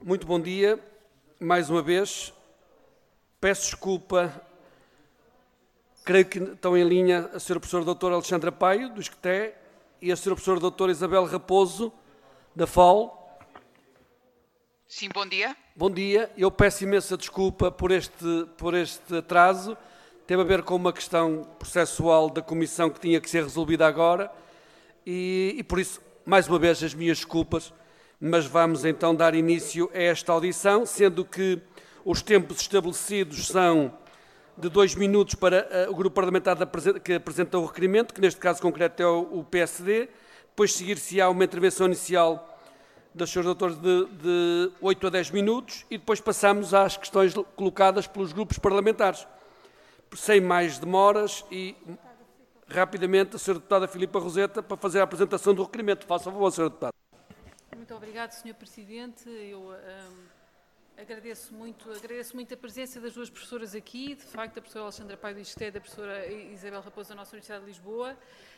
Muito bom dia, mais uma vez. Peço desculpa, creio que estão em linha a Sra. Professora Doutora Alexandra Paio, do ISCTE, e a Sra. Professora Doutora Isabel Raposo, da FAL. Sim, bom dia. Bom dia. Eu peço imensa desculpa por este atraso. Teve a ver com uma questão processual da Comissão que tinha que ser resolvida agora e por isso, mais uma vez, as minhas desculpas, mas vamos então dar início a esta audição, sendo que os tempos estabelecidos são de 2 minutos para o grupo parlamentar que apresenta o requerimento, que neste caso concreto é o PSD, depois seguir-se-á uma intervenção inicial das Srs. Doutores de 8 a 10 minutos e depois passamos às questões colocadas pelos grupos parlamentares. Sem mais demoras e rapidamente a Sra. Deputada Filipa Roseta para fazer a apresentação do requerimento. Faça a favor, Sra. Deputada. Muito obrigado, Sr. Presidente. Eu agradeço muito a presença das duas professoras aqui, de facto, a professora Alexandra Paio do ISCTE e a professora Isabel Raposo da nossa Universidade de Lisboa.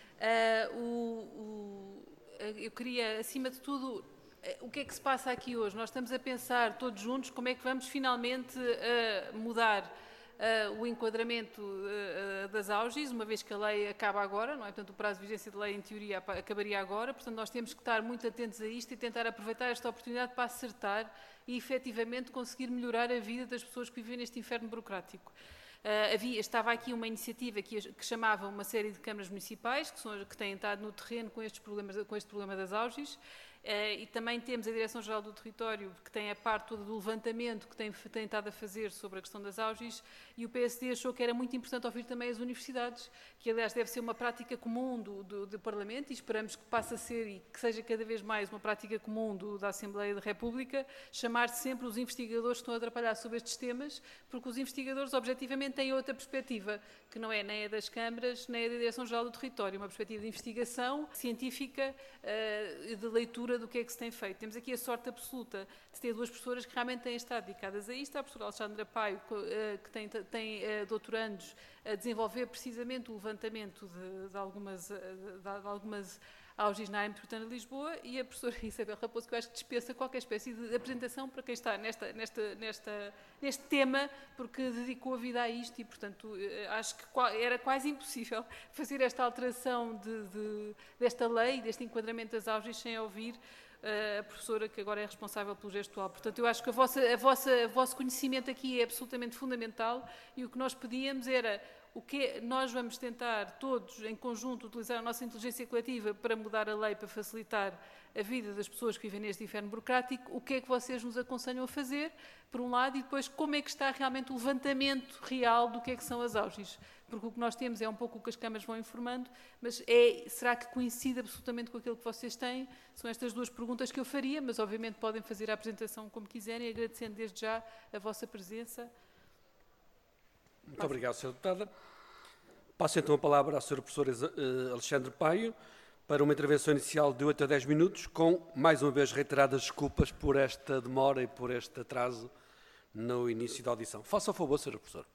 Eu queria, acima de tudo, o que é que se passa aqui hoje? Nós estamos a pensar todos juntos como é que vamos finalmente mudar o enquadramento das AUGIs, uma vez que a lei acaba agora, não é? Portanto, o prazo de vigência da lei, em teoria, acabaria agora. Portanto, nós temos que estar muito atentos a isto e tentar aproveitar esta oportunidade para acertar e, efetivamente, conseguir melhorar a vida das pessoas que vivem neste inferno burocrático. Estava aqui uma iniciativa que chamava uma série de câmaras municipais que têm estado no terreno com este problema das AUGIs. E também temos a Direção-Geral do Território, que tem a parte toda do levantamento que tem estado a fazer sobre a questão das AUGIs, e o PSD achou que era muito importante ouvir também as universidades, que aliás deve ser uma prática comum do Parlamento, e esperamos que passe a ser e que seja cada vez mais uma prática comum da Assembleia da República, chamar sempre os investigadores que estão a trabalhar sobre estes temas, porque os investigadores objetivamente têm outra perspectiva, que não é nem a das câmaras, nem a da Direção-Geral do Território, uma perspectiva de investigação científica, de leitura do que é que se tem feito. Temos aqui a sorte absoluta de ter duas professoras que realmente têm estado dedicadas a isto. A professora Alexandra Paio, que tem doutorandos a desenvolver precisamente o levantamento de algumas AUGIs na área metropolitana de Lisboa, e a professora Isabel Raposo, que eu acho que dispensa qualquer espécie de apresentação para quem está neste tema, porque dedicou a vida a isto e, portanto, acho que era quase impossível fazer esta alteração desta lei, deste enquadramento das AUGIs, sem ouvir a professora que agora é responsável pelo gestual. Portanto, eu acho que o vosso conhecimento aqui é absolutamente fundamental, e o que nós pedíamos era nós vamos tentar todos, em conjunto, utilizar a nossa inteligência coletiva para mudar a lei, para facilitar a vida das pessoas que vivem neste inferno burocrático. O que é que vocês nos aconselham a fazer, por um lado, e depois como é que está realmente o levantamento real do que é que são as AUGIs. Porque o que nós temos é um pouco o que as câmaras vão informando, mas será que coincide absolutamente com aquilo que vocês têm? São estas duas perguntas que eu faria, mas obviamente podem fazer a apresentação como quiserem, agradecendo desde já a vossa presença. Muito obrigado, Sra. Deputada. Passo então a palavra à Sra. Professora Alexandra Paio para uma intervenção inicial de 8 a 10 minutos, com, mais uma vez, reiteradas desculpas por esta demora e por este atraso no início da audição. Faça o favor, Sra. Professora.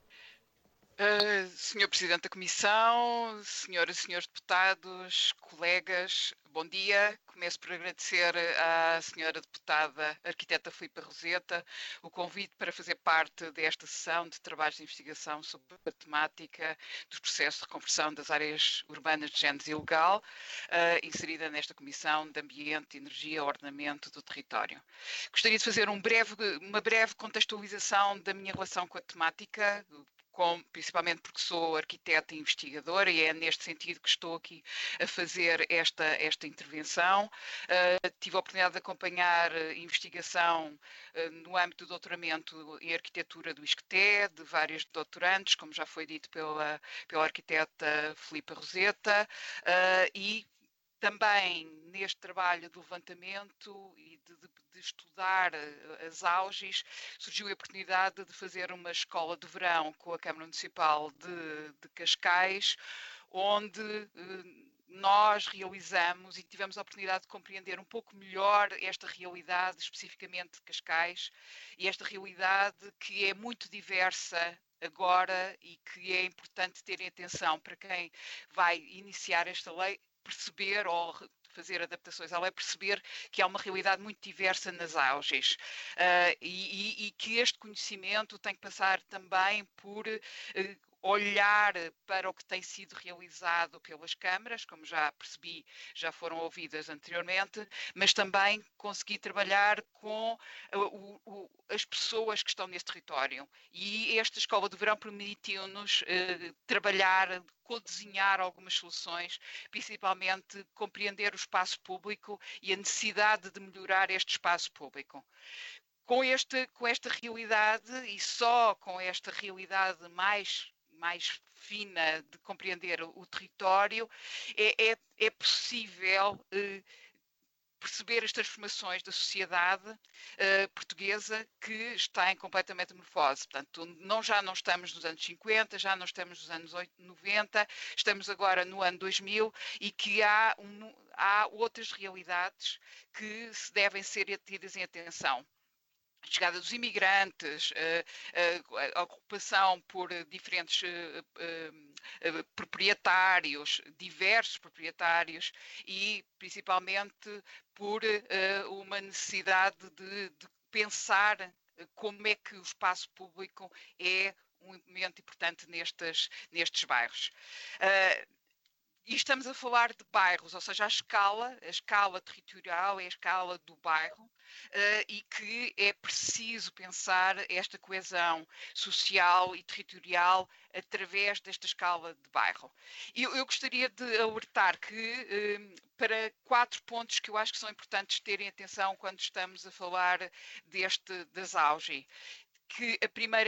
Senhor Presidente da Comissão, senhoras e senhores deputados, colegas, bom dia. Começo por agradecer à senhora deputada arquiteta Filipa Roseta o convite para fazer parte desta sessão de trabalhos de investigação sobre a temática dos processos de reconversão das áreas urbanas de género ilegal, inserida nesta Comissão de Ambiente, Energia e Ordenamento do Território. Gostaria de fazer uma breve contextualização da minha relação com a temática, principalmente porque sou arquiteta e investigadora, e é neste sentido que estou aqui a fazer esta intervenção. Tive a oportunidade de acompanhar investigação no âmbito do doutoramento em arquitetura do ISCTE, de vários doutorandos, como já foi dito pela arquiteta Filipa Roseta, e também neste trabalho de levantamento e de estudar as AUGIs, surgiu a oportunidade de fazer uma escola de verão com a Câmara Municipal de Cascais, onde nós realizamos e tivemos a oportunidade de compreender um pouco melhor esta realidade, especificamente de Cascais, e esta realidade que é muito diversa agora e que é importante terem atenção para quem vai iniciar esta lei, perceber ou fazer adaptações, ela é perceber que há uma realidade muito diversa nas auges e que este conhecimento tem que passar também por olhar para o que tem sido realizado pelas câmaras, como já percebi, já foram ouvidas anteriormente, mas também conseguir trabalhar com as pessoas que estão nesse território. E esta Escola do Verão permitiu-nos trabalhar, co-desenhar algumas soluções, principalmente compreender o espaço público e a necessidade de melhorar este espaço público. Com esta realidade, e só com esta realidade mais fina de compreender o território, é possível perceber as transformações da sociedade portuguesa que está em completa metamorfose. Portanto, já não estamos nos anos 50, já não estamos nos anos 90, estamos agora no ano 2000 e que há outras realidades que se devem ser tidas em atenção. A chegada dos imigrantes, a ocupação por diferentes proprietários, diversos proprietários e principalmente por uma necessidade de pensar como é que o espaço público é um elemento importante nestes bairros. E estamos a falar de bairros, ou seja, a escala territorial é a escala do bairro e que é preciso pensar esta coesão social e territorial através desta escala de bairro. Eu gostaria de alertar para 4 pontos que eu acho que são importantes terem atenção quando estamos a falar das auges. Que a primeira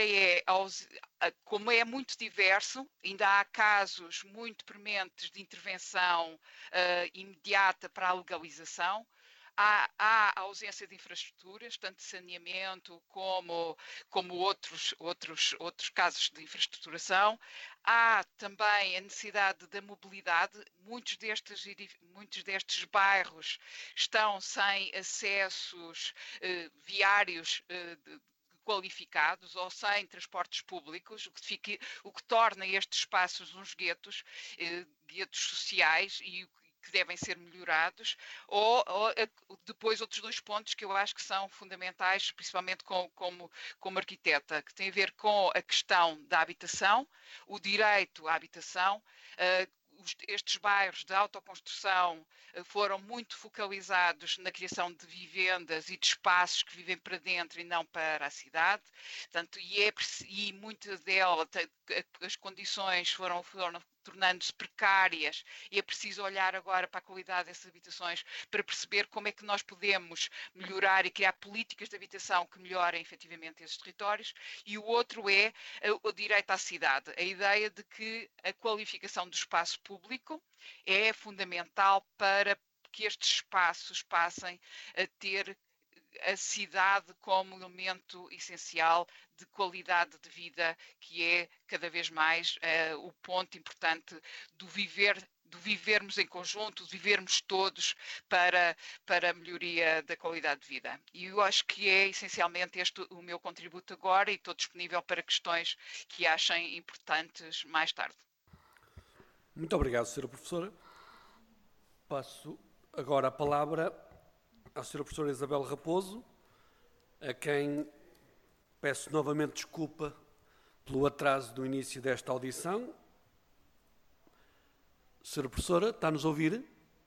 como é muito diverso, ainda há casos muito prementes de intervenção imediata para a legalização, há a ausência de infraestruturas, tanto de saneamento como outros casos de infraestruturação, há também a necessidade da mobilidade, muitos destes bairros estão sem acessos viários qualificados ou sem transportes públicos, o que torna estes espaços uns guetos sociais e que devem ser melhorados, ou depois outros 2 pontos que eu acho que são fundamentais, principalmente como arquiteta, que tem a ver com a questão da habitação, o direito à habitação. Estes bairros de autoconstrução foram muito focalizados na criação de vivendas e de espaços que vivem para dentro e não para a cidade. Portanto, e muitas delas, as condições foram tornando-se precárias e é preciso olhar agora para a qualidade dessas habitações para perceber como é que nós podemos melhorar e criar políticas de habitação que melhorem efetivamente esses territórios. E o outro é o direito à cidade, a ideia de que a qualificação do espaço público é fundamental para que estes espaços passem a ter a cidade como elemento essencial de qualidade de vida, que é cada vez mais o ponto importante do vivermos em conjunto, de vivermos todos para a melhoria da qualidade de vida. E eu acho que é essencialmente este o meu contributo agora e estou disponível para questões que achem importantes mais tarde. Muito obrigado, Sra. Professora. Passo agora a palavra à Sra. Professora Isabel Raposo, a quem peço novamente desculpa pelo atraso do início desta audição. Sra. Professora, está-nos a ouvir?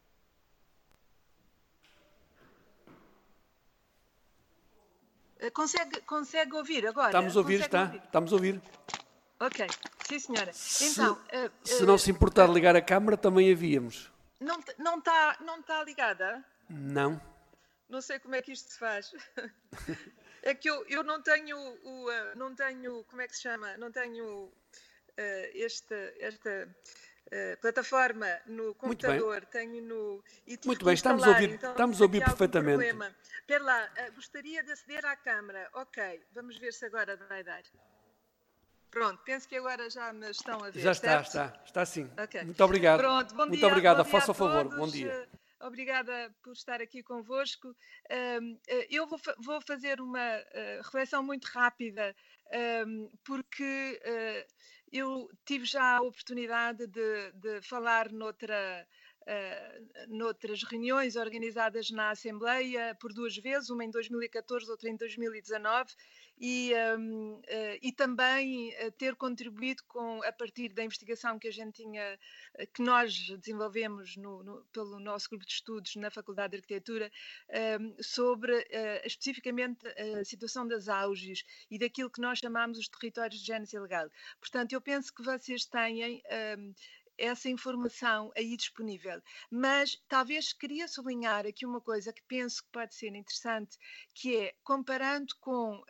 Consegue ouvir agora? Estamos a ouvir, está? Ouvir? Estamos a ouvir. Ok, sim senhora. Então, se não se importar de ligar a câmara, também a víamos. Não está ligada? Não. Não sei como é que isto se faz. É que eu não tenho não tenho, como é que se chama? Não tenho esta plataforma no computador, tenho no... Muito bem, estamos a ouvir, então, estamos a ouvir perfeitamente. Espera lá, gostaria de aceder à câmara. Ok, vamos ver se agora vai dar. Pronto, penso que agora já me estão a ver. Já está sim. Okay. Muito obrigado. Pronto, bom dia. Muito obrigada, faça o favor. Bom dia. Obrigada por estar aqui convosco. Eu vou fazer uma reflexão muito rápida, porque eu tive já a oportunidade de falar noutra noutras reuniões organizadas na Assembleia por 2 vezes, uma em 2014, outra em 2019, e também ter contribuído a partir da investigação que a gente tinha, que nós desenvolvemos pelo nosso grupo de estudos na Faculdade de Arquitetura, sobre especificamente a situação das auges e daquilo que nós chamamos os territórios de gênese ilegal. Portanto, eu penso que vocês têm essa informação aí disponível. Mas talvez queria sublinhar aqui uma coisa que penso que pode ser interessante, que é, comparando com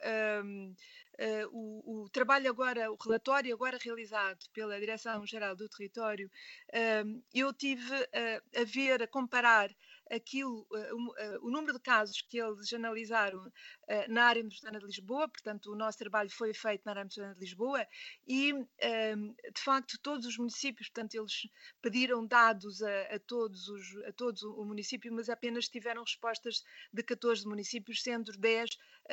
o trabalho agora, o relatório agora realizado pela Direção-Geral do Território, eu tive a comparar aquilo, o número de casos que eles analisaram na área metropolitana de Lisboa, portanto o nosso trabalho foi feito na área metropolitana de Lisboa e, de facto, todos os municípios, portanto eles pediram dados a todos o município, mas apenas tiveram respostas de 14 municípios, sendo 10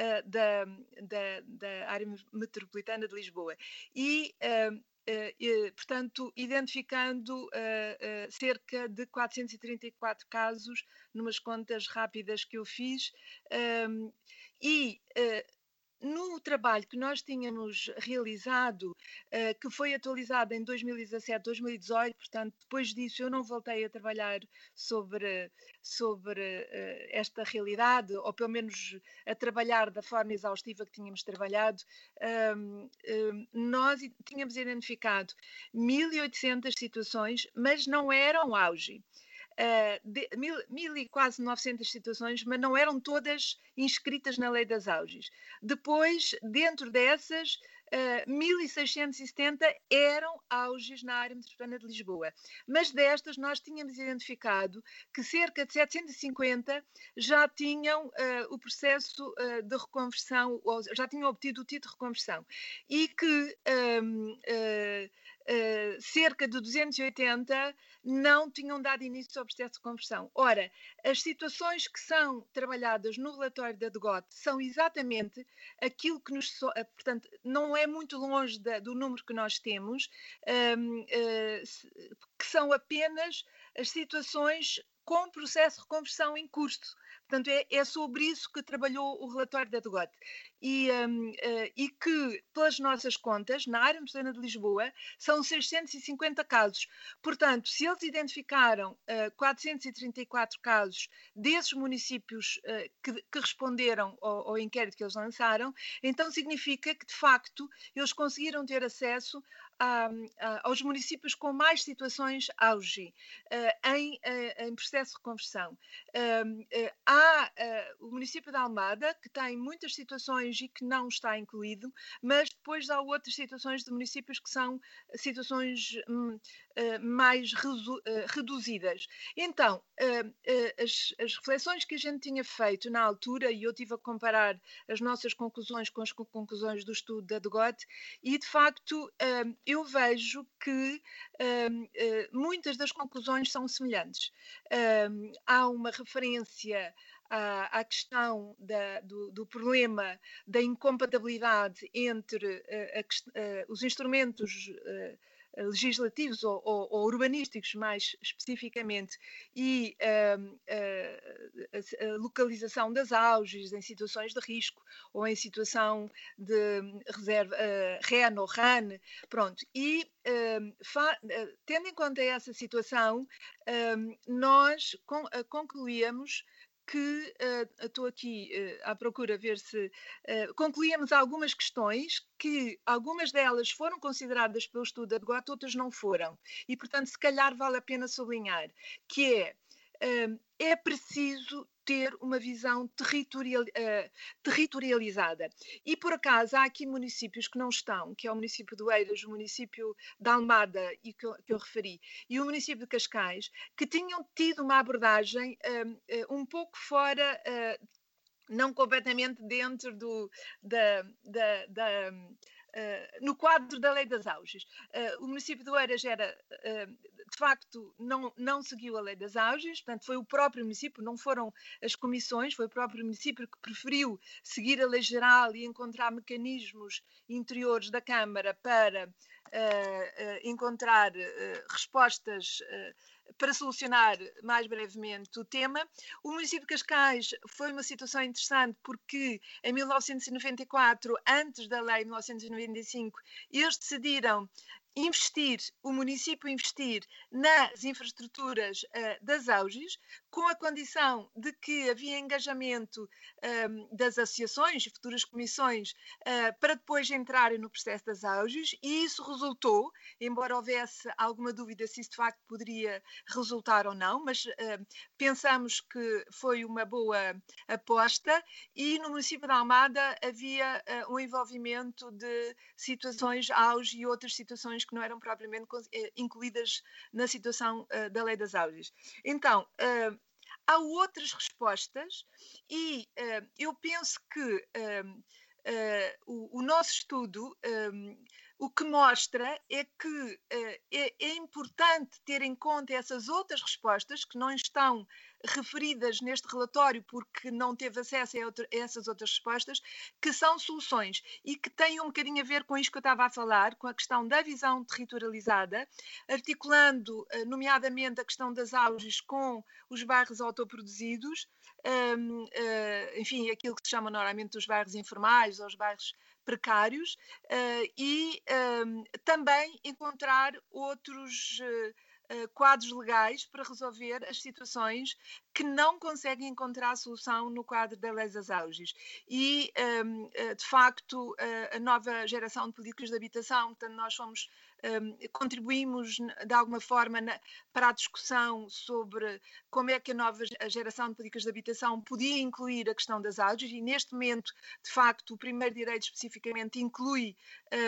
da área metropolitana de Lisboa. Portanto, identificando cerca de 434 casos, numas contas rápidas que eu fiz, no trabalho que nós tínhamos realizado, que foi atualizado em 2017, 2018, portanto, depois disso eu não voltei a trabalhar sobre esta realidade, ou pelo menos a trabalhar da forma exaustiva que tínhamos trabalhado. Nós tínhamos identificado 1.800 situações, mas não eram auge. 1.000 e quase 900 situações, mas não eram todas inscritas na lei das auges. Depois, dentro dessas, 1.670 eram auges na área metropolitana de Lisboa. Mas destas nós tínhamos identificado que cerca de 750 já tinham o processo de reconversão, ou já tinham obtido o título de reconversão. E que cerca de 280 não tinham dado início ao processo de conversão. Ora, as situações que são trabalhadas no relatório da DGOT são exatamente aquilo que nos... portanto, não é muito longe do número que nós temos, que são apenas as situações com processo de reconversão em curso. Portanto, é sobre isso que trabalhou o relatório da DGOT. E que, pelas nossas contas, na área metropolitana de Lisboa, são 650 casos. Portanto, se eles identificaram 434 casos desses municípios que responderam ao inquérito que eles lançaram, então significa que, de facto, eles conseguiram ter acesso aos municípios com mais situações auge em processo de reconversão. Há o município de Almada, que tem muitas situações e que não está incluído, mas depois há outras situações de municípios que são situações mais reduzidas. Então, as reflexões que a gente tinha feito na altura, e eu estive a comparar as nossas conclusões com as conclusões do estudo da DGOT, e de facto eu vejo que muitas das conclusões são semelhantes. Há uma referência à questão do problema da incompatibilidade entre os instrumentos legislativos ou urbanísticos, mais especificamente, e a localização das auges em situações de risco ou em situação de reserva REN ou RAN, pronto. E tendo em conta essa situação, nós concluíamos que, estou aqui à procura ver se concluímos algumas questões, que algumas delas foram consideradas pelo estudo da DGOT, outras não foram. E, portanto, se calhar vale a pena sublinhar, que é preciso ter uma visão territorializada. E, por acaso, há aqui municípios que não estão, que é o município de Oeiras, o município de Almada, e que eu referi, e o município de Cascais, que tinham tido uma abordagem um pouco fora, não completamente dentro no quadro da lei das auges. O município de Oeiras de facto, não seguiu a lei das auges, portanto foi o próprio município, não foram as comissões, foi o próprio município que preferiu seguir a lei geral e encontrar mecanismos interiores da Câmara para encontrar respostas para solucionar mais brevemente o tema, o município de Cascais foi uma situação interessante porque em 1994, antes da lei de 1995, eles decidiram o município investir nas infraestruturas das AUGES, com a condição de que havia engajamento das associações e futuras comissões para depois entrarem no processo das AUGES, e isso resultou, embora houvesse alguma dúvida se isso de facto poderia resultar ou não, mas pensamos que foi uma boa aposta, e no município de Almada havia um envolvimento de situações AUGES e outras situações que não eram propriamente incluídas na situação da lei das AUGES. Então, há outras respostas e eu penso que o nosso estudo o que mostra é que é importante ter em conta essas outras respostas que não estão referidas neste relatório porque não teve acesso a essas outras respostas, que são soluções e que têm um bocadinho a ver com isto que eu estava a falar, com a questão da visão territorializada, articulando nomeadamente a questão das AUGES com os bairros autoproduzidos, enfim, aquilo que se chama normalmente os bairros informais ou os bairros precários, e também encontrar outros quadros legais para resolver as situações que não conseguem encontrar a solução no quadro da lei das AUGES. E, de facto, a nova geração de políticas de habitação, portanto, nós contribuímos de alguma forma para a discussão sobre como é que a nova geração de políticas de habitação podia incluir a questão das AUGES, e neste momento, de facto, o primeiro direito especificamente inclui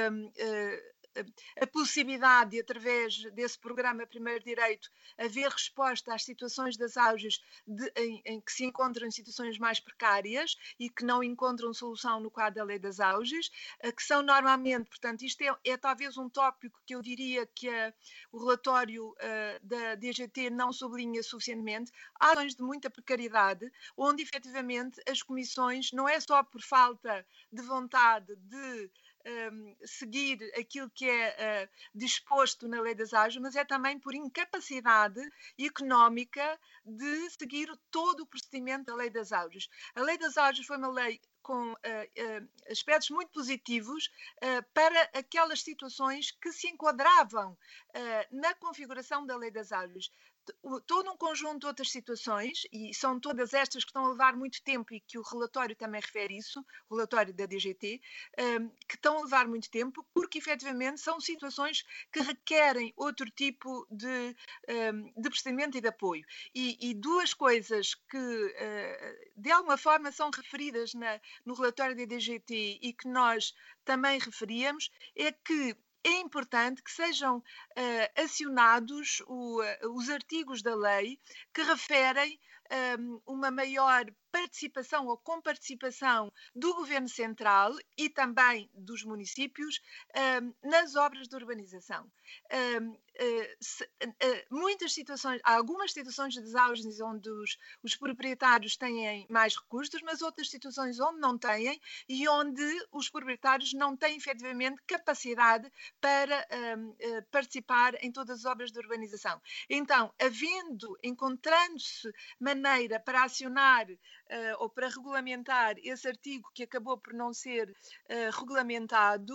a possibilidade de, através desse programa Primeiro Direito, haver resposta às situações das AUGES em que se encontram em situações mais precárias e que não encontram solução no quadro da lei das AUGES, que são normalmente, portanto, isto é talvez um tópico que eu diria que o relatório da DGT não sublinha suficientemente, há ações de muita precariedade, onde efetivamente as comissões, não é só por falta de vontade de seguir aquilo que é disposto na lei das AUGES, mas é também por incapacidade económica de seguir todo o procedimento da lei das AUGES. A lei das AUGES foi uma lei com aspectos muito positivos para aquelas situações que se enquadravam na configuração da lei das AUGES. Todo um conjunto de outras situações, e são todas estas que estão a levar muito tempo e que o relatório também refere isso, o relatório da DGT, que estão a levar muito tempo porque efetivamente são situações que requerem outro tipo de procedimento e de apoio. E duas coisas que de alguma forma são referidas no relatório da DGT e que nós também referíamos é que é importante que sejam acionados os artigos da lei que referem uma maior participação ou comparticipação do Governo Central e também dos municípios nas obras de urbanização. Muitas situações, há algumas situações das AUGES onde os proprietários têm mais recursos, mas outras situações onde não têm e onde os proprietários não têm efetivamente capacidade para participar em todas as obras de urbanização. Então, encontrando-se maneira para acionar ou para regulamentar esse artigo que acabou por não ser regulamentado,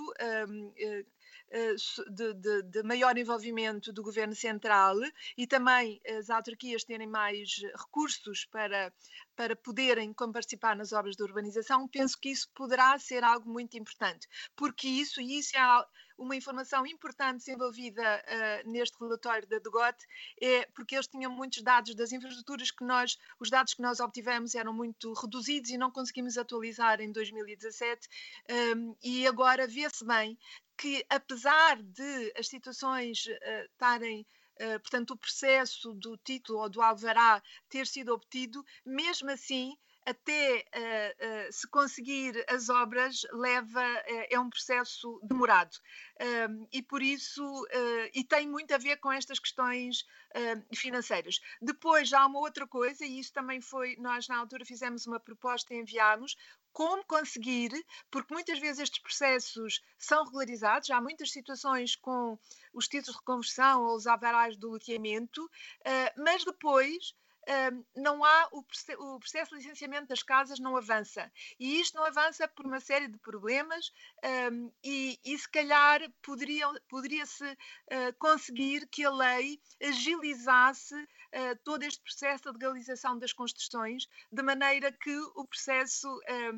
de maior envolvimento do Governo Central e também as autarquias terem mais recursos para poderem participar nas obras de urbanização, penso que isso poderá ser algo muito importante, porque isso é uma informação importante desenvolvida neste relatório da DGOT, porque eles tinham muitos dados das infraestruturas os dados que nós obtivemos eram muito reduzidos e não conseguimos atualizar em 2017, e agora vê-se bem que, apesar de as situações estarem, portanto, o processo do título ou do alvará ter sido obtido, mesmo assim até se conseguir as obras é um processo demorado. E por isso, e tem muito a ver com estas questões financeiras. Depois há uma outra coisa, e isso também foi, nós na altura fizemos uma proposta e enviámos, como conseguir, porque muitas vezes estes processos são regularizados, há muitas situações com os títulos de conversão ou os alvarás do loteamento, mas depois não há o processo de licenciamento das casas não avança. E isto não avança por uma série de problemas e se calhar poderia-se conseguir que a lei agilizasse todo este processo de legalização das construções, de maneira que o processo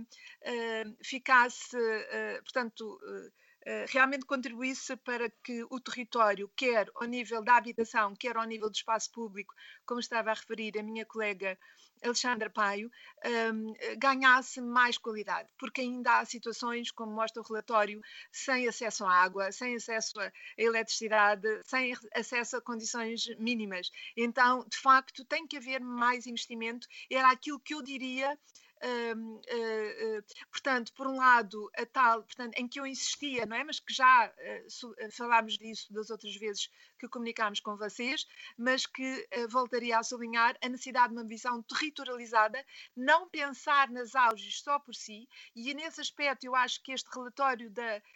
ficasse, portanto, realmente contribuísse para que o território, quer ao nível da habitação, quer ao nível do espaço público, como estava a referir a minha colega Alexandra Paio, ganhasse mais qualidade, porque ainda há situações, como mostra o relatório, sem acesso à água, sem acesso à eletricidade, sem acesso a condições mínimas. Então, de facto, tem que haver mais investimento. Era aquilo que eu diria. Portanto, por um lado, a tal, portanto, em que eu insistia, não é? Mas que já falámos disso das outras vezes que comunicámos com vocês, mas que voltaria a sublinhar a necessidade de uma visão territorializada, não pensar nas auges só por si, e nesse aspecto eu acho que este relatório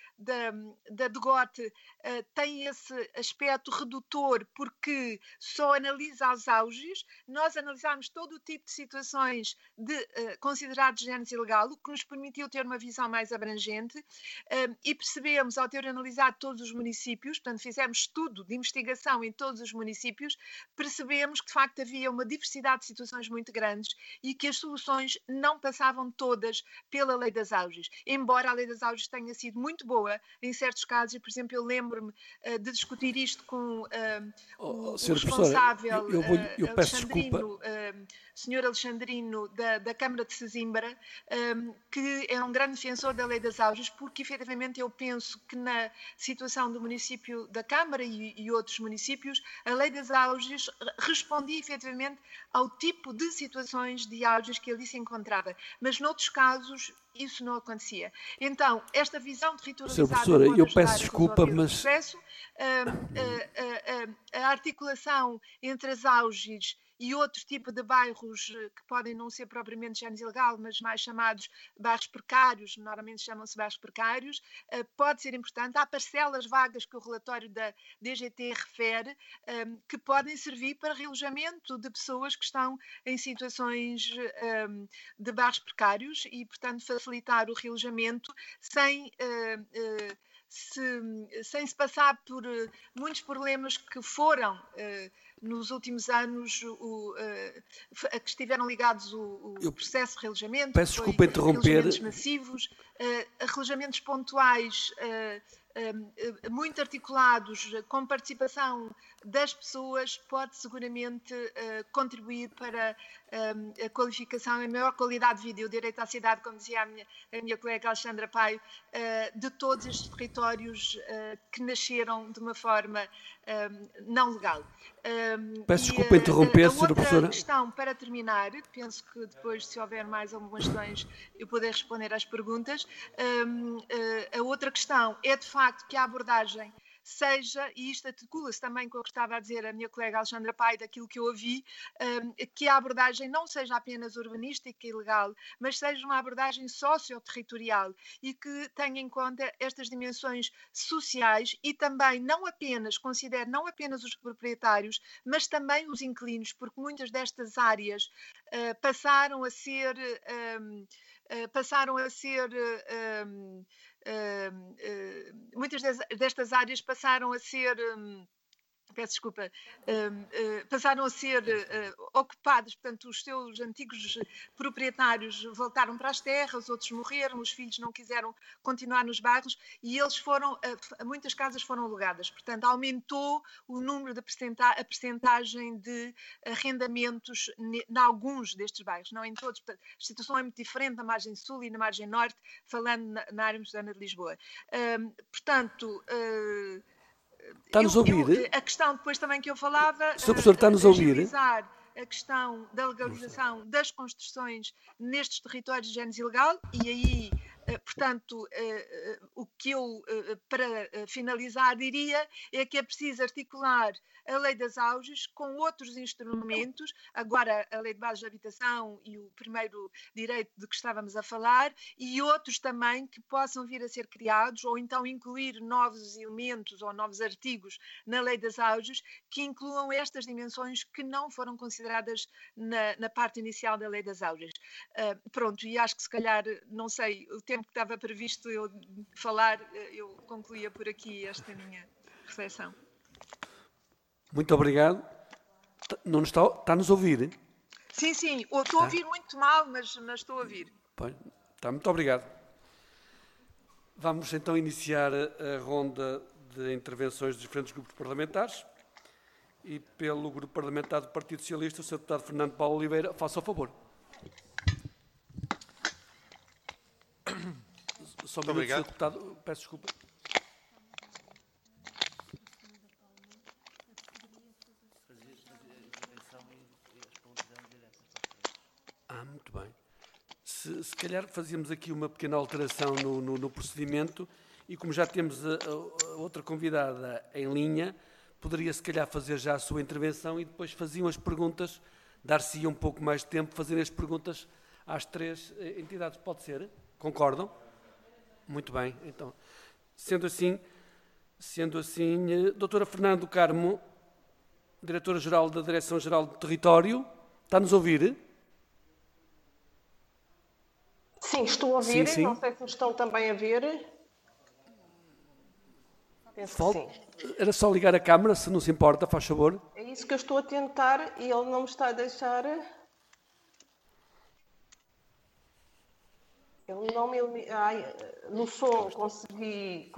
da DGOT tem esse aspecto redutor, porque só analisa as auges. Nós analisámos todo o tipo de situações considerados de género ilegal, o que nos permitiu ter uma visão mais abrangente, e percebemos, ao ter analisado todos os municípios, portanto fizemos estudo de investigação em todos os municípios, percebemos que de facto havia uma diversidade de situações muito grandes e que as soluções não passavam todas pela lei das auges, embora a lei das auges tenha sido muito boa em certos casos, e por exemplo eu lembro-me de discutir isto com o responsável, eu peço desculpa. Sr. Alexandrino da Câmara de Sesimbra, que é um grande defensor da lei das auges, porque efetivamente eu penso que na situação do município da Câmara e outros municípios, a lei das auges respondia efetivamente ao tipo de situações de auges que ali se encontrava, mas noutros casos isso não acontecia. Então, esta visão territorializada... Sra. Professora, eu peço desculpa, mas... Processo, a articulação entre as auges e outro tipo de bairros que podem não ser propriamente género ilegal, mas mais chamados bairros precários, normalmente chamam-se bairros precários, pode ser importante. Há parcelas vagas que o relatório da DGT refere, que podem servir para realojamento de pessoas que estão em situações de bairros precários e, portanto, facilitar o realojamento sem se passar por muitos problemas que foram... nos últimos anos a que estiveram ligados o processo de relojamento. Peço desculpa interromper. Relojamentos massivos, relojamentos pontuais muito articulados, com participação das pessoas, pode seguramente contribuir para a qualificação e a maior qualidade de vida e o direito à cidade, como dizia a minha colega Alexandra Paio, de todos estes territórios que nasceram de uma forma não legal. Peço desculpa interromper, Sra. Professora. Outra questão, para terminar, penso que depois, se houver mais algumas questões, eu poder responder às perguntas. A outra questão é, de facto, que a abordagem seja, e isto articula-se também com o que estava a dizer a minha colega Alexandra Paio, daquilo que eu ouvi, que a abordagem não seja apenas urbanística e legal, mas seja uma abordagem socioterritorial e que tenha em conta estas dimensões sociais e também considere não apenas os proprietários, mas também os inquilinos, porque muitas destas áreas passaram a ser muitas destas áreas passaram a ser passaram a ser ocupados, portanto os seus antigos proprietários voltaram para as terras, outros morreram, os filhos não quiseram continuar nos bairros e eles muitas casas foram alugadas, portanto aumentou o número de a percentagem de arrendamentos em alguns destes bairros, não em todos. Portanto, a situação é muito diferente na margem sul e na margem norte, falando na área metropolitana de Lisboa. Portanto... Está-nos a ouvir? A questão depois também que eu falava... Sr. Professor, está-nos a ouvir? a questão da legalização das construções nestes territórios de género ilegal, e aí, portanto, o que eu, para finalizar, diria é que é preciso articular a lei das auges com outros instrumentos, agora a lei de bases de habitação e o primeiro direito de que estávamos a falar, e outros também que possam vir a ser criados, ou então incluir novos elementos ou novos artigos na lei das auges que incluam estas dimensões que não foram consideradas na parte inicial da lei das auges. Pronto, e acho que se calhar, não sei, o tempo que estava previsto eu falar, eu concluía por aqui esta minha reflexão. Muito obrigado. Não está-nos a ouvir? Sim, estou a ouvir muito mal, mas estou a ouvir. Bem, muito obrigado. Vamos então iniciar a ronda de intervenções dos diferentes grupos parlamentares e pelo Grupo Parlamentar do Partido Socialista, o Sr. Deputado Fernando Paulo Oliveira, faça o favor. Só um minuto, Sr. Deputado, peço desculpa. Muito bem. Se calhar fazíamos aqui uma pequena alteração no procedimento e como já temos a outra convidada em linha, poderia se calhar fazer já a sua intervenção e depois faziam as perguntas, dar-se um pouco mais de tempo fazer as perguntas às três entidades. Pode ser? Concordam? Muito bem. Então, sendo assim, doutora Fernando Carmo, Diretora-Geral da Direção-Geral do Território, está-nos a ouvir? Sim, estou a ouvir. Sim. Não sei se me estão também a ver. Penso que sim. Era só ligar a câmara, se não se importa, faz favor. É isso que eu estou a tentar e ele não me está a deixar. Ele não me... no som consegui...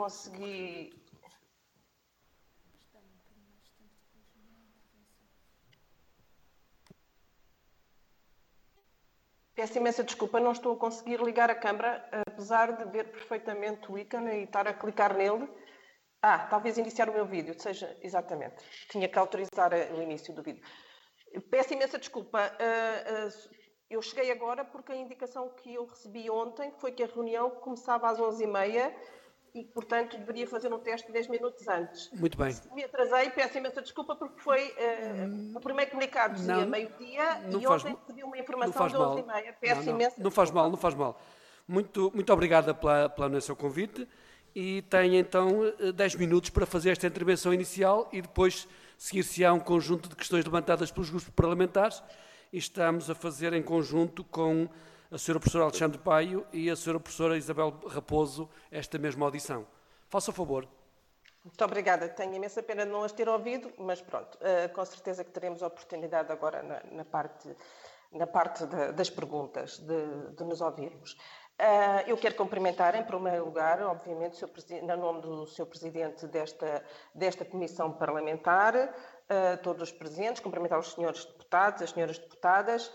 Peço imensa desculpa, não estou a conseguir ligar a câmara, apesar de ver perfeitamente o ícone e estar a clicar nele. Talvez iniciar o meu vídeo, seja exatamente. Tinha que autorizar o início do vídeo. Peço imensa desculpa. Eu cheguei agora porque a indicação que eu recebi ontem foi que a reunião começava às 11h30 e, portanto, deveria fazer um teste 10 minutos antes. Muito bem. Se me atrasei, peço imensa desculpa porque foi o primeiro comunicado dizia meio-dia e ontem recebi uma informação de 11h30. Peço imensa desculpa. Não faz mal. Muito obrigada pelo seu convite e tem então 10 minutos para fazer esta intervenção inicial e depois seguir-se-á um conjunto de questões levantadas pelos grupos parlamentares e estamos a fazer em conjunto com a Sra. Professora Alexandre Paio e a Sra. Professora Isabel Raposo esta mesma audição. Faça o favor. Muito obrigada. Tenho imensa pena de não as ter ouvido, mas pronto, com certeza que teremos a oportunidade agora na parte das perguntas, de nos ouvirmos. Eu quero cumprimentar, em primeiro lugar, obviamente, no nome do Sr. Presidente desta Comissão Parlamentar, todos os presentes, cumprimentar os senhores deputados, as senhoras deputadas,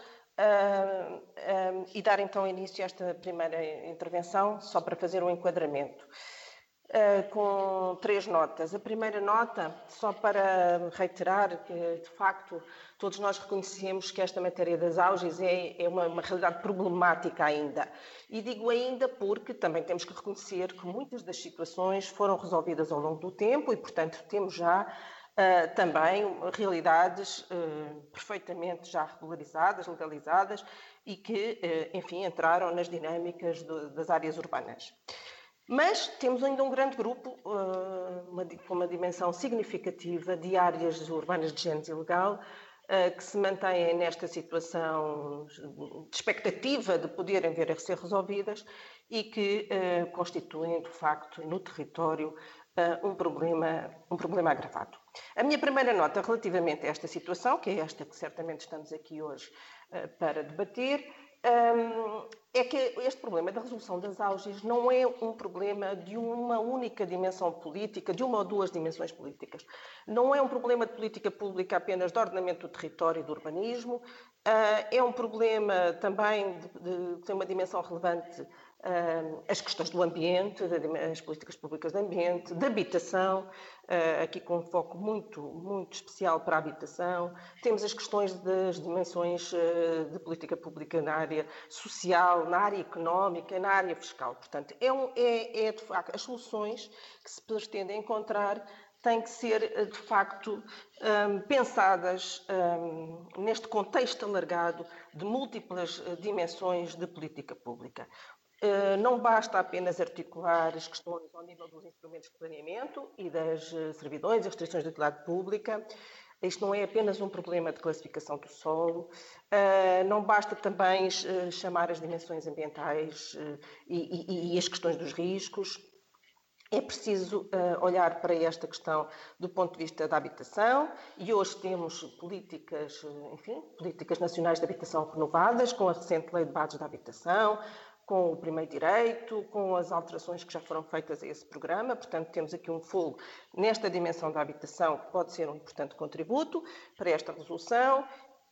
e dar então início a esta primeira intervenção, só para fazer um enquadramento, com 3 notas. A primeira nota, só para reiterar que, de facto, todos nós reconhecemos que esta matéria das auges é uma realidade problemática ainda. E digo ainda porque também temos que reconhecer que muitas das situações foram resolvidas ao longo do tempo e, portanto, temos já também realidades perfeitamente já regularizadas, legalizadas e que, enfim, entraram nas dinâmicas das áreas urbanas. Mas temos ainda um grande grupo, com uma dimensão significativa de áreas urbanas de género ilegal, que se mantêm nesta situação de expectativa de poderem vir a ser resolvidas e que constituem, de facto, no território, um problema agravado. A minha primeira nota relativamente a esta situação, que é esta que certamente estamos aqui hoje para debater, é que este problema da resolução das auges não é um problema de uma única dimensão política, de uma ou duas dimensões políticas. Não é um problema de política pública apenas de ordenamento do território e do urbanismo, é um problema também de uma dimensão relevante as questões do ambiente, as políticas públicas de ambiente, de habitação, aqui com um foco muito especial para a habitação. Temos as questões das dimensões de política pública na área social, na área económica, na área fiscal. Portanto, de facto, as soluções que se pretendem encontrar têm que ser, de facto, pensadas neste contexto alargado de múltiplas dimensões de política pública. Não basta apenas articular as questões ao nível dos instrumentos de planeamento e das servidões e restrições de utilidade pública. Isto não é apenas um problema de classificação do solo. Não basta também chamar as dimensões ambientais e as questões dos riscos. É preciso olhar para esta questão do ponto de vista da habitação e hoje temos políticas nacionais de habitação renovadas, com a recente Lei de Bases da Habitação, com o primeiro direito, com as alterações que já foram feitas a esse programa. Portanto, temos aqui um fogo nesta dimensão da habitação que pode ser um importante contributo para esta resolução,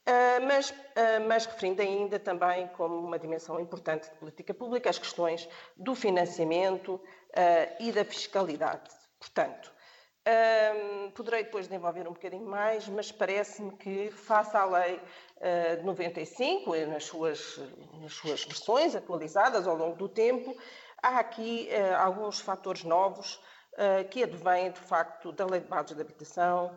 mas referindo ainda também como uma dimensão importante de política pública as questões do financiamento e da fiscalidade. Portanto, poderei depois desenvolver um bocadinho mais, mas parece-me que, face à lei de 95, nas suas versões atualizadas ao longo do tempo, há aqui alguns fatores novos que advêm, de facto, da Lei de Bases de Habitação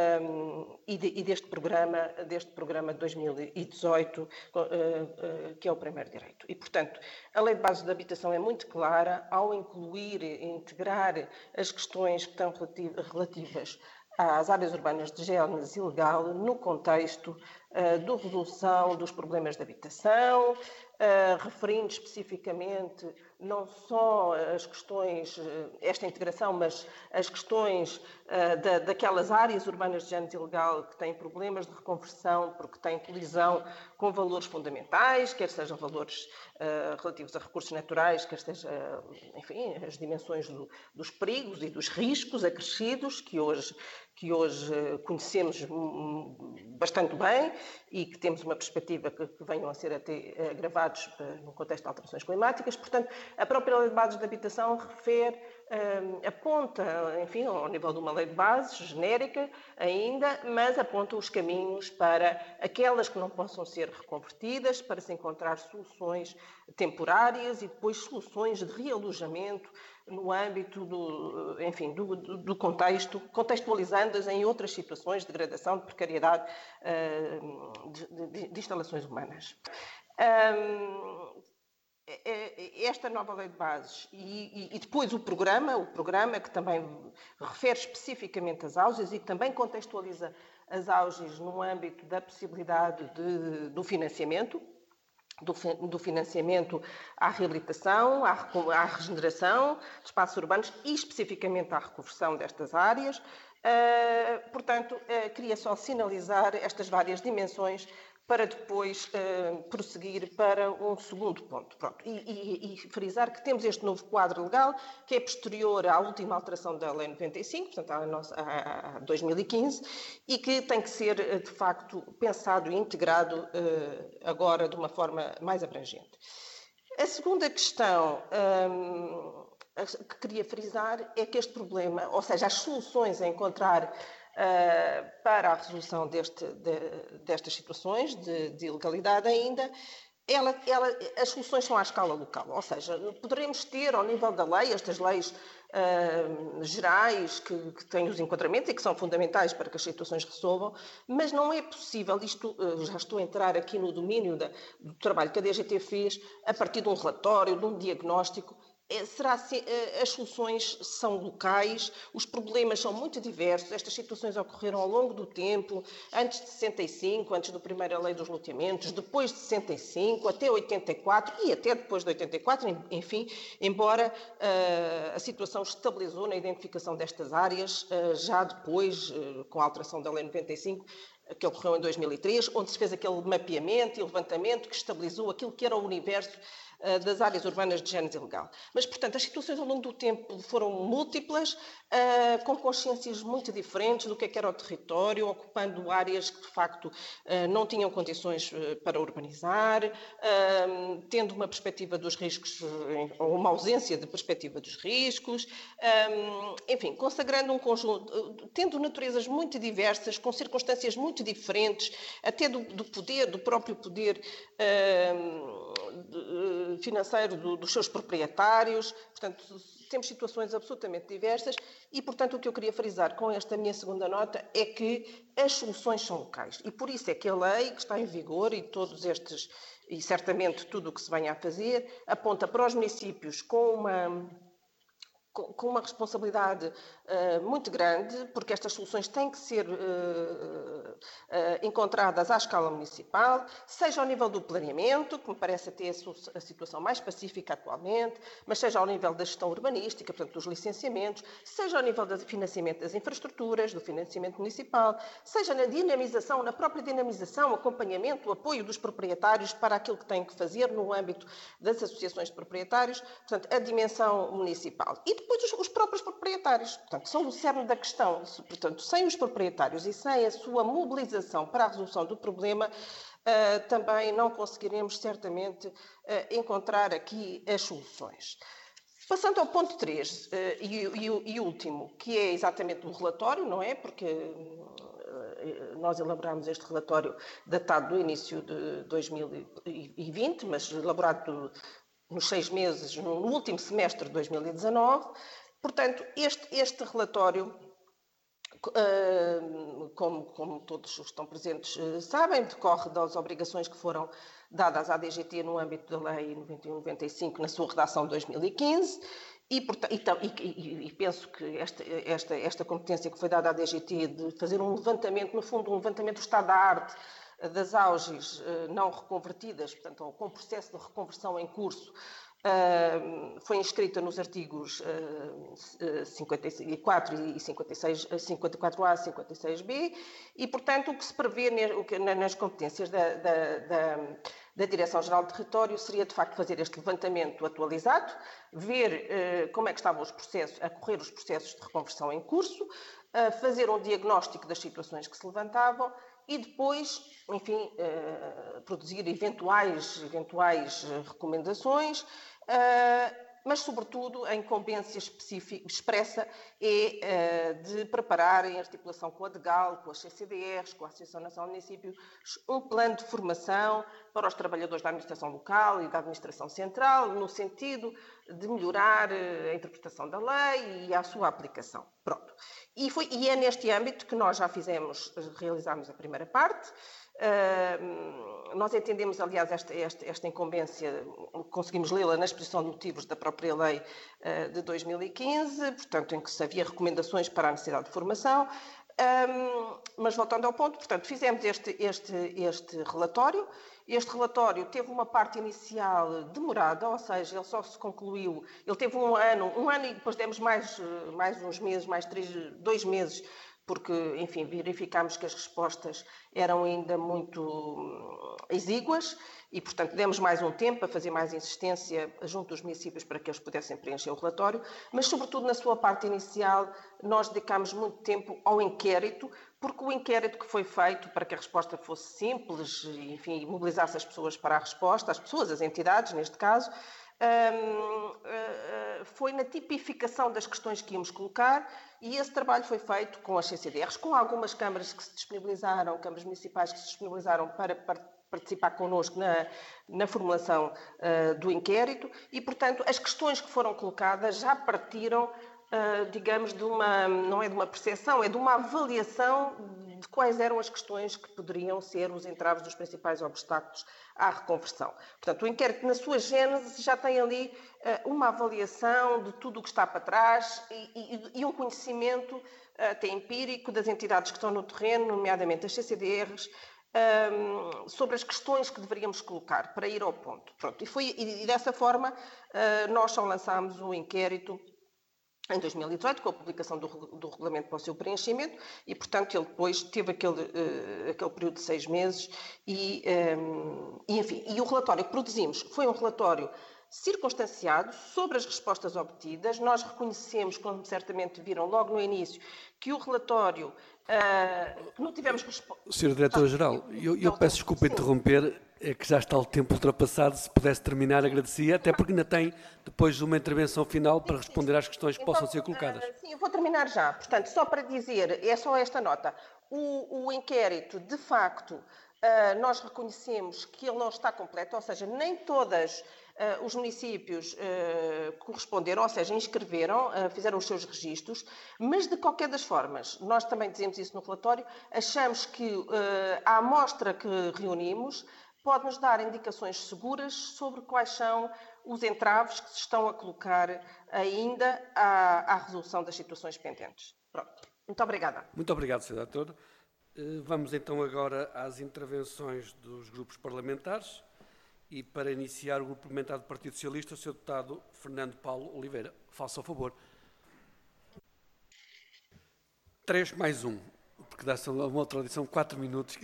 e deste programa de 2018, que é o primeiro direito. E, portanto, a Lei de Bases de Habitação é muito clara ao incluir e integrar as questões que estão relativas às áreas urbanas de gênese ilegal no contexto da resolução dos problemas de habitação, referindo especificamente não só as questões, esta integração, mas as questões daquelas áreas urbanas de gênese ilegal que têm problemas de reconversão porque têm colisão com valores fundamentais, quer sejam valores relativos a recursos naturais, quer seja, enfim, as dimensões dos perigos e dos riscos acrescidos que hoje conhecemos bastante bem e que temos uma perspectiva que venham a ser até agravados no contexto de alterações climáticas. Portanto, a própria Lei de Bases de Habitação refere, aponta, enfim, ao nível de uma lei de bases genérica ainda, mas aponta os caminhos para aquelas que não possam ser reconvertidas, para se encontrar soluções temporárias e depois soluções de realojamento no âmbito do contexto, contextualizando-as em outras situações de degradação, de precariedade de instalações humanas. Esta nova lei de bases e depois o programa que também refere especificamente às auges e que também contextualiza as auges no âmbito da possibilidade do financiamento, do financiamento à reabilitação, à regeneração de espaços urbanos e especificamente à reconversão destas áreas. Portanto, queria só sinalizar estas várias dimensões para depois prosseguir para um segundo ponto. Pronto. E frisar que temos este novo quadro legal, que é posterior à última alteração da Lei 95, portanto, a 2015, e que tem que ser, de facto, pensado e integrado agora de uma forma mais abrangente. A segunda questão que queria frisar é que este problema, ou seja, as soluções a encontrar para a resolução destas situações de ilegalidade ainda, as soluções são à escala local. Ou seja, poderemos ter ao nível da lei, estas leis gerais que têm os enquadramentos e que são fundamentais para que as situações resolvam, mas não é possível, já estou a entrar aqui no domínio do trabalho que a DGT fez, a partir de um relatório, de um diagnóstico. As soluções são locais, os problemas são muito diversos, estas situações ocorreram ao longo do tempo, antes de 65, antes da primeira lei dos loteamentos, depois de 65, até 84 e até depois de 84, enfim, embora a situação estabilizou na identificação destas áreas, já depois, com a alteração da lei 95, que ocorreu em 2003, onde se fez aquele mapeamento e levantamento que estabilizou aquilo que era o universo das áreas urbanas de género ilegal. Mas, portanto, as situações ao longo do tempo foram múltiplas, com consciências muito diferentes do que era o território, ocupando áreas que, de facto, não tinham condições para urbanizar, tendo uma perspectiva dos riscos, ou uma ausência de perspectiva dos riscos, enfim, consagrando um conjunto, tendo naturezas muito diversas, com circunstâncias muito diferentes, até do poder, do próprio poder financeiro dos seus proprietários. Portanto, temos situações absolutamente diversas e, portanto, o que eu queria frisar com esta minha segunda nota é que as soluções são locais. E por isso é que a lei que está em vigor e todos estes, e certamente tudo o que se venha a fazer, aponta para os municípios com uma responsabilidade muito grande, porque estas soluções têm que ser encontradas à escala municipal, seja ao nível do planeamento, que me parece até a situação mais pacífica atualmente, mas seja ao nível da gestão urbanística, portanto, dos licenciamentos, seja ao nível do financiamento das infraestruturas, do financiamento municipal, seja na dinamização, na própria dinamização, acompanhamento, o apoio dos proprietários para aquilo que têm que fazer no âmbito das associações de proprietários, portanto, a dimensão municipal. E depois os próprios proprietários, portanto, são o cerne da questão. Portanto, sem os proprietários e sem a sua mobilização para a resolução do problema, também não conseguiremos certamente encontrar aqui as soluções. Passando ao ponto 3 e último, que é exatamente o relatório, não é? Porque nós elaborámos este relatório datado do início de 2020, mas elaborado nos 6 meses, no último semestre de 2019. Portanto, este relatório, como todos os que estão presentes sabem, decorre das obrigações que foram dadas à DGT no âmbito da Lei 91/95, na sua redação de 2015, e penso que esta competência que foi dada à DGT de fazer um levantamento, no fundo, um levantamento do estado da arte das auges não reconvertidas, portanto, ou com processo de reconversão em curso, foi inscrita nos artigos 54 e 56, 54A e 56B, e, portanto, o que se prevê nas competências da Direção-Geral do Território seria, de facto, fazer este levantamento atualizado, ver como é que estavam a correr os processos de reconversão em curso, fazer um diagnóstico das situações que se levantavam e depois, enfim, produzir eventuais recomendações, mas, sobretudo, a incumbência expressa é de preparar, em articulação com a DGAL, com as CCDRs, com a Associação Nacional de Municípios, um plano de formação para os trabalhadores da administração local e da administração central, no sentido de melhorar a interpretação da lei e a sua aplicação. Pronto. E é neste âmbito que nós já realizámos a primeira parte. Nós entendemos, aliás, esta incumbência, conseguimos lê-la na exposição de motivos da própria lei de 2015, portanto, em que se havia recomendações para a necessidade de formação. Mas voltando ao ponto, portanto, fizemos este relatório. Este relatório teve uma parte inicial demorada, ou seja, ele só se concluiu, ele teve um ano e depois demos mais uns meses, 2 meses, porque, enfim, verificámos que as respostas eram ainda muito exíguas e, portanto, demos mais um tempo a fazer mais insistência junto dos municípios para que eles pudessem preencher o relatório, mas, sobretudo, na sua parte inicial, nós dedicámos muito tempo ao inquérito, porque o inquérito que foi feito para que a resposta fosse simples, enfim, mobilizasse as pessoas para a resposta, as entidades, neste caso, foi na tipificação das questões que íamos colocar, e esse trabalho foi feito com as CCDRs, com algumas câmaras que se disponibilizaram, câmaras municipais que se disponibilizaram para participar connosco na formulação do inquérito, e, portanto, as questões que foram colocadas já partiram, digamos, não é de uma percepção, é de uma avaliação de quais eram as questões que poderiam ser os entraves dos principais obstáculos à reconversão. Portanto, o inquérito, na sua gênese, já tem ali uma avaliação de tudo o que está para trás e um conhecimento até empírico das entidades que estão no terreno, nomeadamente as CCDRs, sobre as questões que deveríamos colocar para ir ao ponto. Pronto, e dessa forma nós só lançámos o inquérito em 2018, com a publicação do regulamento para o seu preenchimento, e, portanto, ele depois teve aquele período de 6 meses enfim, e o relatório que produzimos foi um relatório circunstanciado sobre as respostas obtidas. Nós reconhecemos, como certamente viram logo no início, que o relatório, que não tivemos resposta... Sr. Diretora-Geral, eu peço desculpa interromper, é que já está o tempo ultrapassado, se pudesse terminar agradecia, até porque ainda tem depois uma intervenção final para responder às questões que possam ser colocadas. Sim, eu vou terminar já. Portanto, só para dizer, é só esta nota. O inquérito, de facto, nós reconhecemos que ele não está completo, ou seja, nem todos os municípios corresponderam, ou seja, inscreveram, fizeram os seus registros, mas de qualquer das formas, nós também dizemos isso no relatório, achamos que a amostra que reunimos pode-nos dar indicações seguras sobre quais são os entraves que se estão a colocar ainda à resolução das situações pendentes. Pronto. Muito obrigada. Muito obrigado, Sr. Doutor. Vamos então agora às intervenções dos grupos parlamentares e para iniciar o grupo parlamentar do Partido Socialista, o Sr. Deputado Fernando Paulo Oliveira. Faça o favor. 3 mais 1, porque dá-se uma outra audição de 4 minutos.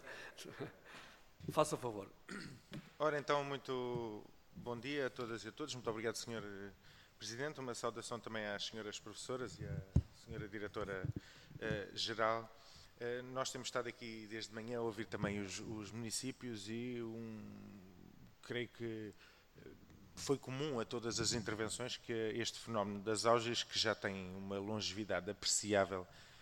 Faça o favor. Ora, então, muito bom dia a todas e a todos. Muito obrigado, Sr. Presidente. Uma saudação também às senhoras professoras e à Sra. Diretora-Geral. Nós temos estado aqui desde manhã a ouvir também os municípios e creio que foi comum a todas as intervenções que este fenómeno das auges, que já tem uma longevidade apreciável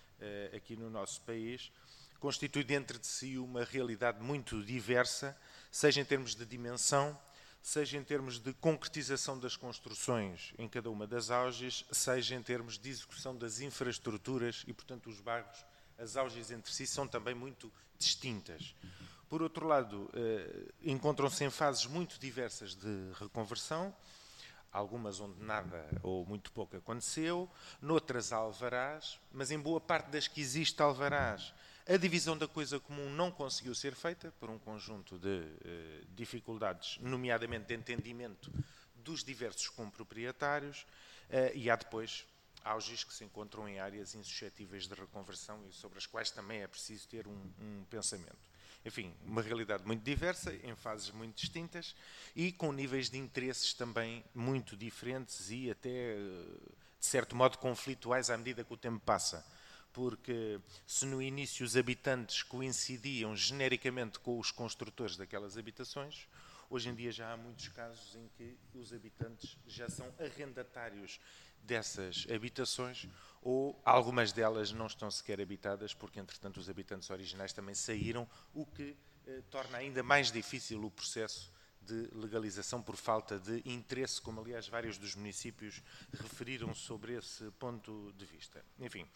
aqui no nosso país, constitui dentro de si uma realidade muito diversa, seja em termos de dimensão, seja em termos de concretização das construções em cada uma das auges, seja em termos de execução das infraestruturas e, portanto, os bairros, as auges entre si são também muito distintas. Por outro lado, encontram-se em fases muito diversas de reconversão, algumas onde nada ou muito pouco aconteceu, noutras há alvarás, mas em boa parte das que existe alvarás, a divisão da coisa comum não conseguiu ser feita por um conjunto de dificuldades, nomeadamente de entendimento dos diversos comproprietários, e há depois auges que se encontram em áreas insuscetíveis de reconversão e sobre as quais também é preciso ter um pensamento. Enfim, uma realidade muito diversa, em fases muito distintas e com níveis de interesses também muito diferentes e até, de certo modo, conflituais à medida que o tempo passa. Porque se no início os habitantes coincidiam genericamente com os construtores daquelas habitações, hoje em dia já há muitos casos em que os habitantes já são arrendatários dessas habitações ou algumas delas não estão sequer habitadas porque, entretanto, os habitantes originais também saíram, o que torna ainda mais difícil o processo de legalização por falta de interesse, como, aliás, vários dos municípios referiram sobre esse ponto de vista. Enfim,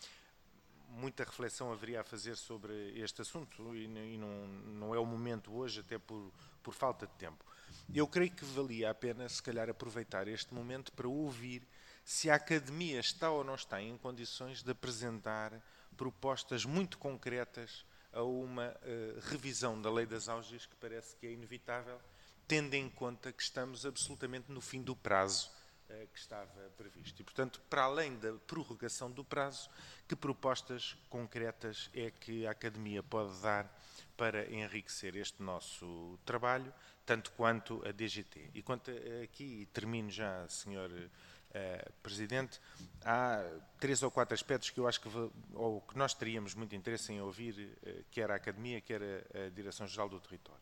muita reflexão haveria a fazer sobre este assunto e não é o momento hoje, até por falta de tempo. Eu creio que valia a pena, se calhar, aproveitar este momento para ouvir se a Academia está ou não está em condições de apresentar propostas muito concretas a uma revisão da Lei das Auges, que parece que é inevitável, tendo em conta que estamos absolutamente no fim do prazo que estava previsto. E, portanto, para além da prorrogação do prazo, que propostas concretas é que a Academia pode dar para enriquecer este nosso trabalho, tanto quanto a DGT? E quanto aqui, e termino já, Sr. Presidente, há 3 ou 4 aspectos que eu acho que nós teríamos muito interesse em ouvir, quer a Academia, quer a Direção-Geral do Território.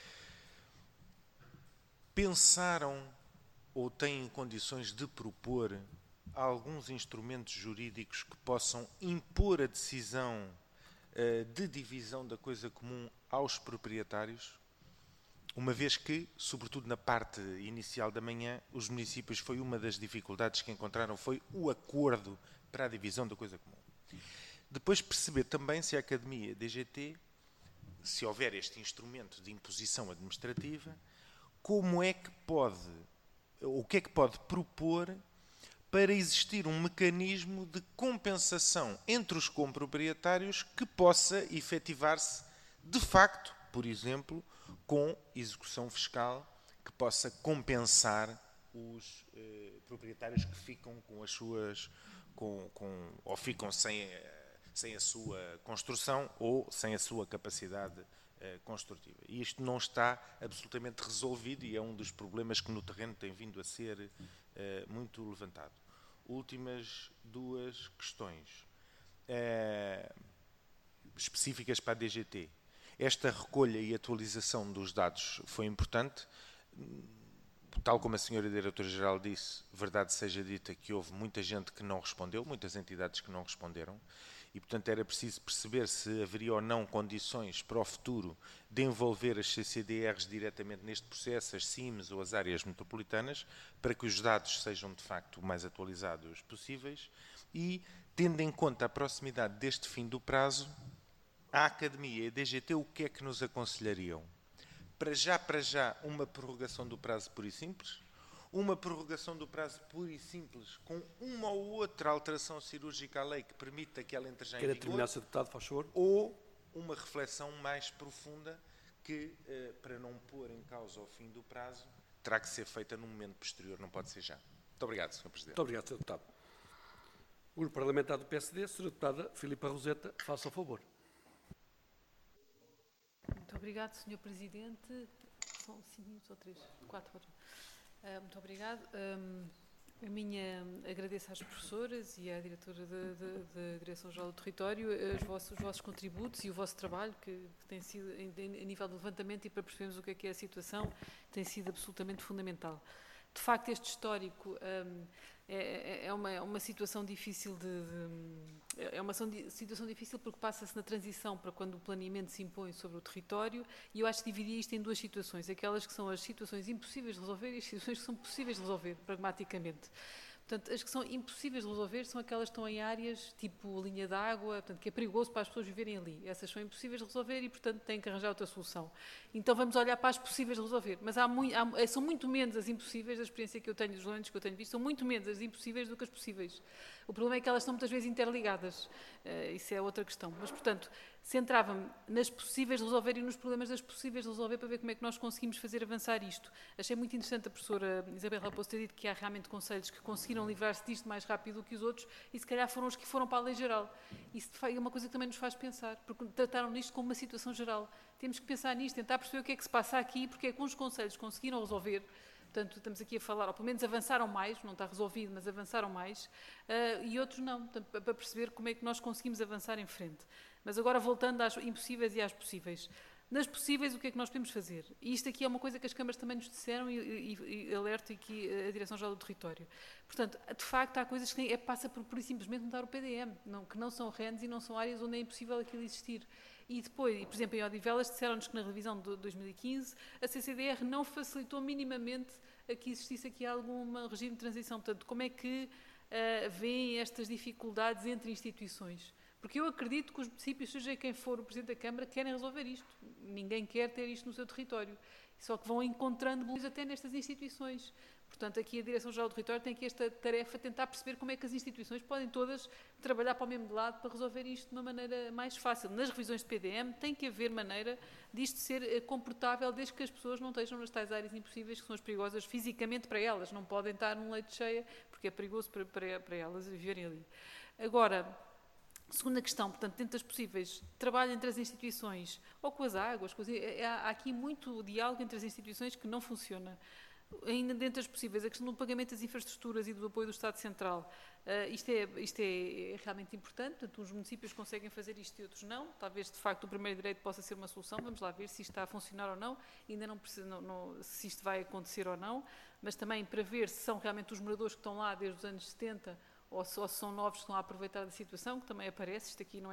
Pensaram ou têm condições de propor alguns instrumentos jurídicos que possam impor a decisão de divisão da coisa comum aos proprietários? Uma vez que, sobretudo na parte inicial da manhã, os municípios foi uma das dificuldades que encontraram, foi o acordo para a divisão da coisa comum. Depois perceber também se a Academia DGT, se houver este instrumento de imposição administrativa, como é que pode, o que é que pode propor para existir um mecanismo de compensação entre os comproprietários que possa efetivar-se de facto, por exemplo, com execução fiscal que possa compensar os proprietários que ficam com as suas, ou ficam sem a sua construção ou sem a sua capacidade construtiva. E isto não está absolutamente resolvido e é um dos problemas que no terreno tem vindo a ser muito levantado. Últimas duas questões específicas para a DGT. Esta recolha e atualização dos dados foi importante. Tal como a senhora Diretora-Geral disse, verdade seja dita que houve muita gente que não respondeu, muitas entidades que não responderam, e, portanto, era preciso perceber se haveria ou não condições para o futuro de envolver as CCDRs diretamente neste processo, as CIMs ou as áreas metropolitanas, para que os dados sejam, de facto, o mais atualizados possíveis e, tendo em conta a proximidade deste fim do prazo, a Academia e a DGT o que é que nos aconselhariam? Para já, uma prorrogação do prazo puro e simples, uma prorrogação do prazo puro e simples com uma ou outra alteração cirúrgica à lei que permita que ela entre já em vigor. Queira terminar, Sr. Deputado, faz favor. Ou uma reflexão mais profunda que, para não pôr em causa o fim do prazo, terá que ser feita num momento posterior, não pode ser já. Muito obrigado, Sr. Presidente. Muito obrigado, Sr. Deputado. O Grupo Parlamentar do PSD, Sra. Deputada Filipa Roseta, faça o favor. Muito obrigado, Sr. Presidente. São 5 minutos ou 3? 4. Muito obrigado. Agradeço às professoras e à diretora da Direção-Geral do Território os vossos contributos e o vosso trabalho, que tem sido, a nível do levantamento e para percebermos o que é a situação, tem sido absolutamente fundamental. De facto, este histórico é uma situação difícil situação difícil porque passa-se na transição para quando o planeamento se impõe sobre o território, e eu acho que dividia isto em duas situações, aquelas que são as situações impossíveis de resolver e as situações que são possíveis de resolver, pragmaticamente. Portanto, as que são impossíveis de resolver são aquelas que estão em áreas tipo linha d'água, portanto, que é perigoso para as pessoas viverem ali. Essas são impossíveis de resolver e, portanto, têm que arranjar outra solução. Então, vamos olhar para as possíveis de resolver. Mas são muito menos as impossíveis, da experiência que eu tenho, dos doentes que eu tenho visto, são muito menos as impossíveis do que as possíveis. O problema é que elas estão muitas vezes interligadas. Isso é outra questão. Mas, portanto, centrava-me nas possíveis de resolver e nos problemas das possíveis de resolver para ver como é que nós conseguimos fazer avançar isto. Achei muito interessante a professora Isabel Raposo ter dito que há realmente conselhos que conseguiram livrar-se disto mais rápido do que os outros e se calhar foram os que foram para a lei geral. Isso é uma coisa que também nos faz pensar, porque trataram nisto como uma situação geral. Temos que pensar nisto, tentar perceber o que é que se passa aqui, porque é que uns conselhos conseguiram resolver. Portanto, estamos aqui a falar, ou pelo menos avançaram mais, não está resolvido, mas avançaram mais, e outros não, portanto, para perceber como é que nós conseguimos avançar em frente. Mas agora, voltando às impossíveis e às possíveis. Nas possíveis, o que é que nós podemos fazer? E isto aqui é uma coisa que as câmaras também nos disseram e alerto aqui a Direção-Geral do Território. Portanto, de facto, há coisas que passa por e simplesmente mudar o PDM, que não são RENs e não são áreas onde é impossível aquilo existir. E depois, por exemplo, em Odivelas, disseram-nos que na revisão de 2015 a CCDR não facilitou minimamente a que existisse aqui algum regime de transição. Portanto, como é que veem estas dificuldades entre instituições? Porque eu acredito que os municípios, seja quem for o Presidente da Câmara, querem resolver isto. Ninguém quer ter isto no seu território. Só que vão encontrando luz até nestas instituições. Portanto, aqui a Direção-Geral do Território tem aqui esta tarefa de tentar perceber como é que as instituições podem todas trabalhar para o mesmo lado para resolver isto de uma maneira mais fácil. Nas revisões de PDM tem que haver maneira disto ser comportável desde que as pessoas não estejam nas tais áreas impossíveis que são as perigosas fisicamente para elas. Não podem estar num leito cheio porque é perigoso para elas viverem ali. Agora, segunda questão, portanto, dentro das possíveis, trabalho entre as instituições ou com as águas, há aqui muito diálogo entre as instituições que não funciona. Ainda dentro das possíveis, a questão do pagamento das infraestruturas e do apoio do Estado Central, isto é realmente importante, portanto, uns municípios conseguem fazer isto e outros não, talvez de facto o primeiro direito possa ser uma solução, vamos lá ver se isto está a funcionar ou não, ainda não se isto vai acontecer ou não, mas também para ver se são realmente os moradores que estão lá desde os anos 70 ou se são novos que estão a aproveitar da situação, que também aparece, isto aqui não é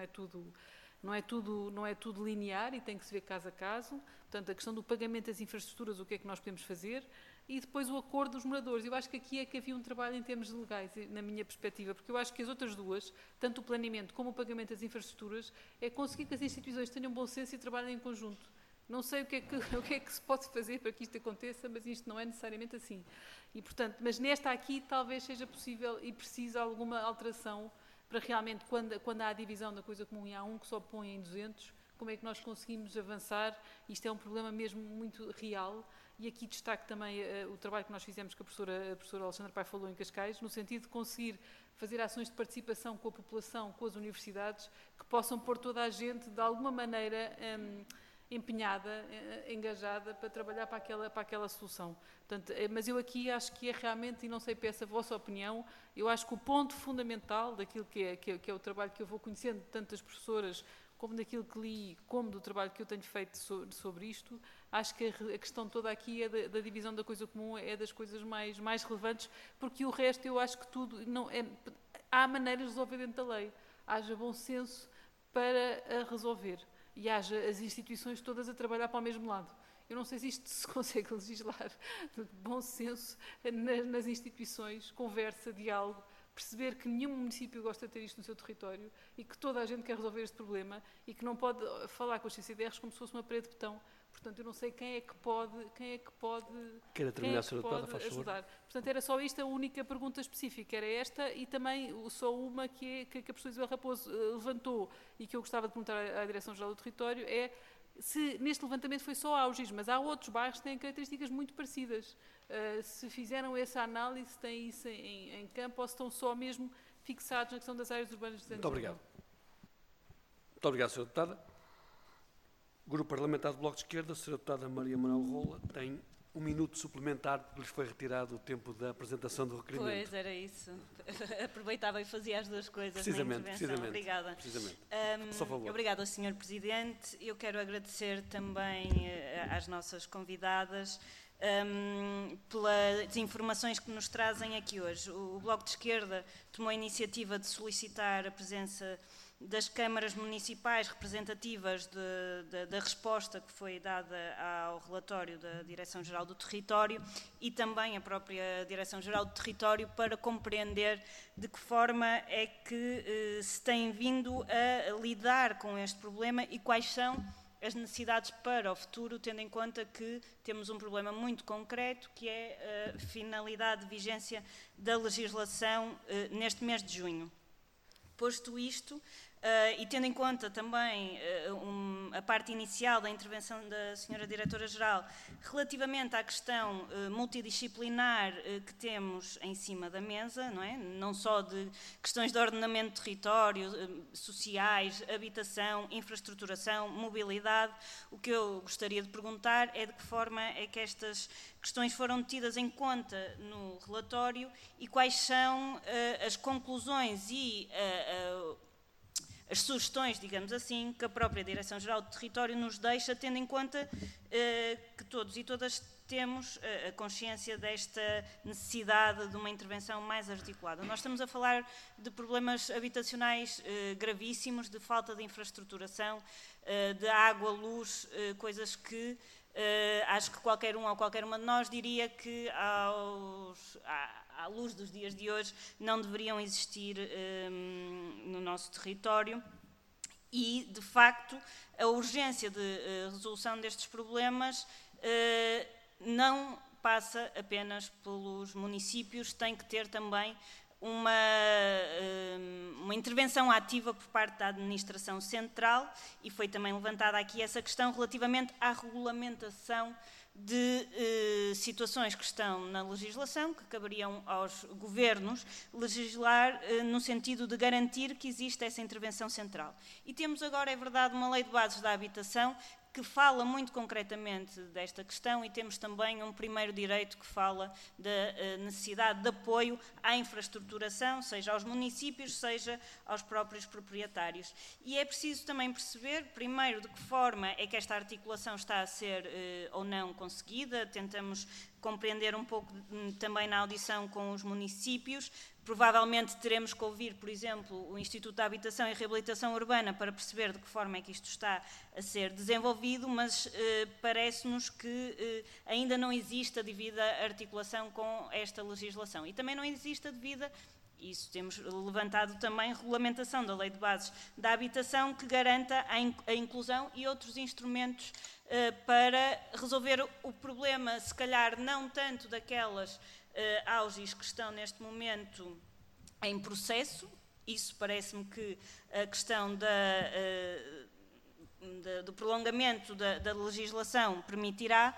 tudo linear e tem que se ver caso a caso. Portanto, a questão do pagamento das infraestruturas, o que é que nós podemos fazer, e depois o acordo dos moradores. Eu acho que aqui é que havia um trabalho em termos legais, na minha perspectiva, porque eu acho que as outras duas, tanto o planeamento como o pagamento das infraestruturas, é conseguir que as instituições tenham bom senso e trabalhem em conjunto. Não sei o que é que se pode fazer para que isto aconteça, mas isto não é necessariamente assim. E, portanto, mas nesta aqui talvez seja possível e precisa alguma alteração para realmente, quando há a divisão da coisa comum e há um que só põe em 200, como é que nós conseguimos avançar? Isto é um problema mesmo muito real e aqui destaco também o trabalho que nós fizemos, que a professora Alexandra Pai falou em Cascais, no sentido de conseguir fazer ações de participação com a população, com as universidades, que possam pôr toda a gente, de alguma maneira, empenhada, engajada, para trabalhar para aquela solução. Portanto, mas eu aqui acho que é realmente, e não sei, peço a vossa opinião, eu acho que o ponto fundamental daquilo que é o trabalho que eu vou conhecendo, tanto das professoras, como daquilo que li, como do trabalho que eu tenho feito sobre isto, acho que a questão toda aqui é da divisão da coisa comum, é das coisas mais relevantes, porque o resto eu acho que tudo, há maneiras de resolver dentro da lei, haja bom senso para resolver e haja as instituições todas a trabalhar para o mesmo lado. Eu não sei se isto se consegue legislar de bom senso nas instituições, conversa, diálogo, perceber que nenhum município gosta de ter isto no seu território e que toda a gente quer resolver este problema e que não pode falar com os CCDRs como se fosse uma parede de betão. Portanto, eu não sei quem é que pode ajudar. Portanto, era só isto, a única pergunta específica era esta, e também só uma que a professora Isabel Raposo levantou e que eu gostava de perguntar à Direção-Geral do Território é se neste levantamento foi só Augis, mas há outros bairros que têm características muito parecidas. Se fizeram essa análise, se têm isso em campo ou se estão só mesmo fixados na questão das áreas urbanas de Muito obrigado. Muito obrigado, Sra. Deputada. Grupo Parlamentar do Bloco de Esquerda, a Sra. Deputada Maria Manuel Rola tem 1 minuto suplementar, porque lhes foi retirado o tempo da apresentação do requerimento. Pois, era isso. Aproveitava e fazia as duas coisas precisamente, na intervenção. Obrigada. Precisamente. Só favor. Obrigada, Sr. Presidente. Eu quero agradecer também às nossas convidadas pelas informações que nos trazem aqui hoje. O Bloco de Esquerda tomou a iniciativa de solicitar a presença das câmaras municipais representativas da resposta que foi dada ao relatório da Direção-Geral do Território e também a própria Direção-Geral do Território para compreender de que forma é que se tem vindo a lidar com este problema e quais são as necessidades para o futuro, tendo em conta que temos um problema muito concreto, que é a finalidade de vigência da legislação neste mês de junho. Posto isto, e tendo em conta também a parte inicial da intervenção da Sra. Diretora-Geral, relativamente à questão multidisciplinar que temos em cima da mesa, não é? Não só de questões de ordenamento de território, sociais, habitação, infraestruturação, mobilidade, o que eu gostaria de perguntar é de que forma é que estas questões foram tidas em conta no relatório e quais são as conclusões e as sugestões, digamos assim, que a própria Direção-Geral do Território nos deixa, tendo em conta que todos e todas temos a consciência desta necessidade de uma intervenção mais articulada. Nós estamos a falar de problemas habitacionais gravíssimos, de falta de infraestruturação, de água, luz, coisas que acho que qualquer um ou qualquer uma de nós diria que à luz dos dias de hoje não deveriam existir no nosso território e, de facto, a urgência de resolução destes problemas não passa apenas pelos municípios, tem que ter também uma intervenção ativa por parte da administração central e foi também levantada aqui essa questão relativamente à regulamentação de situações que estão na legislação, que caberiam aos governos legislar no sentido de garantir que existe essa intervenção central. E temos agora, é verdade, uma lei de bases da habitação que fala muito concretamente desta questão e temos também um primeiro direito que fala da necessidade de apoio à infraestruturação, seja aos municípios, seja aos próprios proprietários. E é preciso também perceber, primeiro, de que forma é que esta articulação está a ser ou não conseguida. Tentamos compreender um pouco também na audição com os municípios. Provavelmente teremos que ouvir, por exemplo, o Instituto da Habitação e Reabilitação Urbana para perceber de que forma é que isto está a ser desenvolvido, mas parece-nos que ainda não existe a devida articulação com esta legislação. E também não existe a devida, isso temos levantado também, regulamentação da Lei de Bases da Habitação que garanta a inclusão e outros instrumentos para resolver o problema, se calhar não tanto daquelas Augis que estão neste momento em processo. Isso parece-me que a questão do prolongamento da legislação permitirá,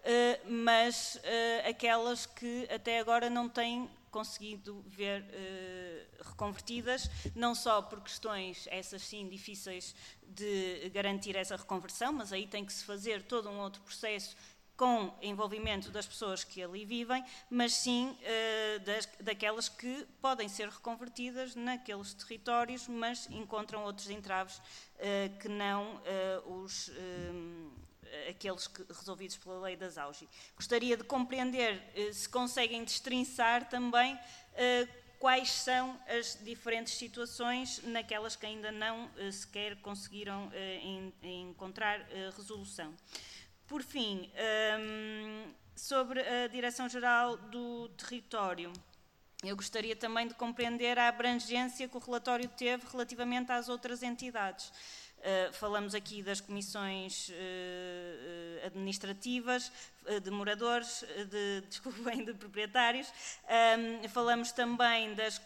mas aquelas que até agora não têm conseguido ver reconvertidas, não só por questões, essas sim, difíceis de garantir essa reconversão, mas aí tem que se fazer todo um outro processo com envolvimento das pessoas que ali vivem, mas sim daquelas que podem ser reconvertidas naqueles territórios, mas encontram outros entraves que não aqueles resolvidos pela lei das AUGI. Gostaria de compreender se conseguem destrinçar também quais são as diferentes situações naquelas que ainda não sequer conseguiram encontrar resolução. Por fim, sobre a Direção-Geral do Território, eu gostaria também de compreender a abrangência que o relatório teve relativamente às outras entidades. Falamos aqui das comissões administrativas, de moradores, de proprietários, falamos também das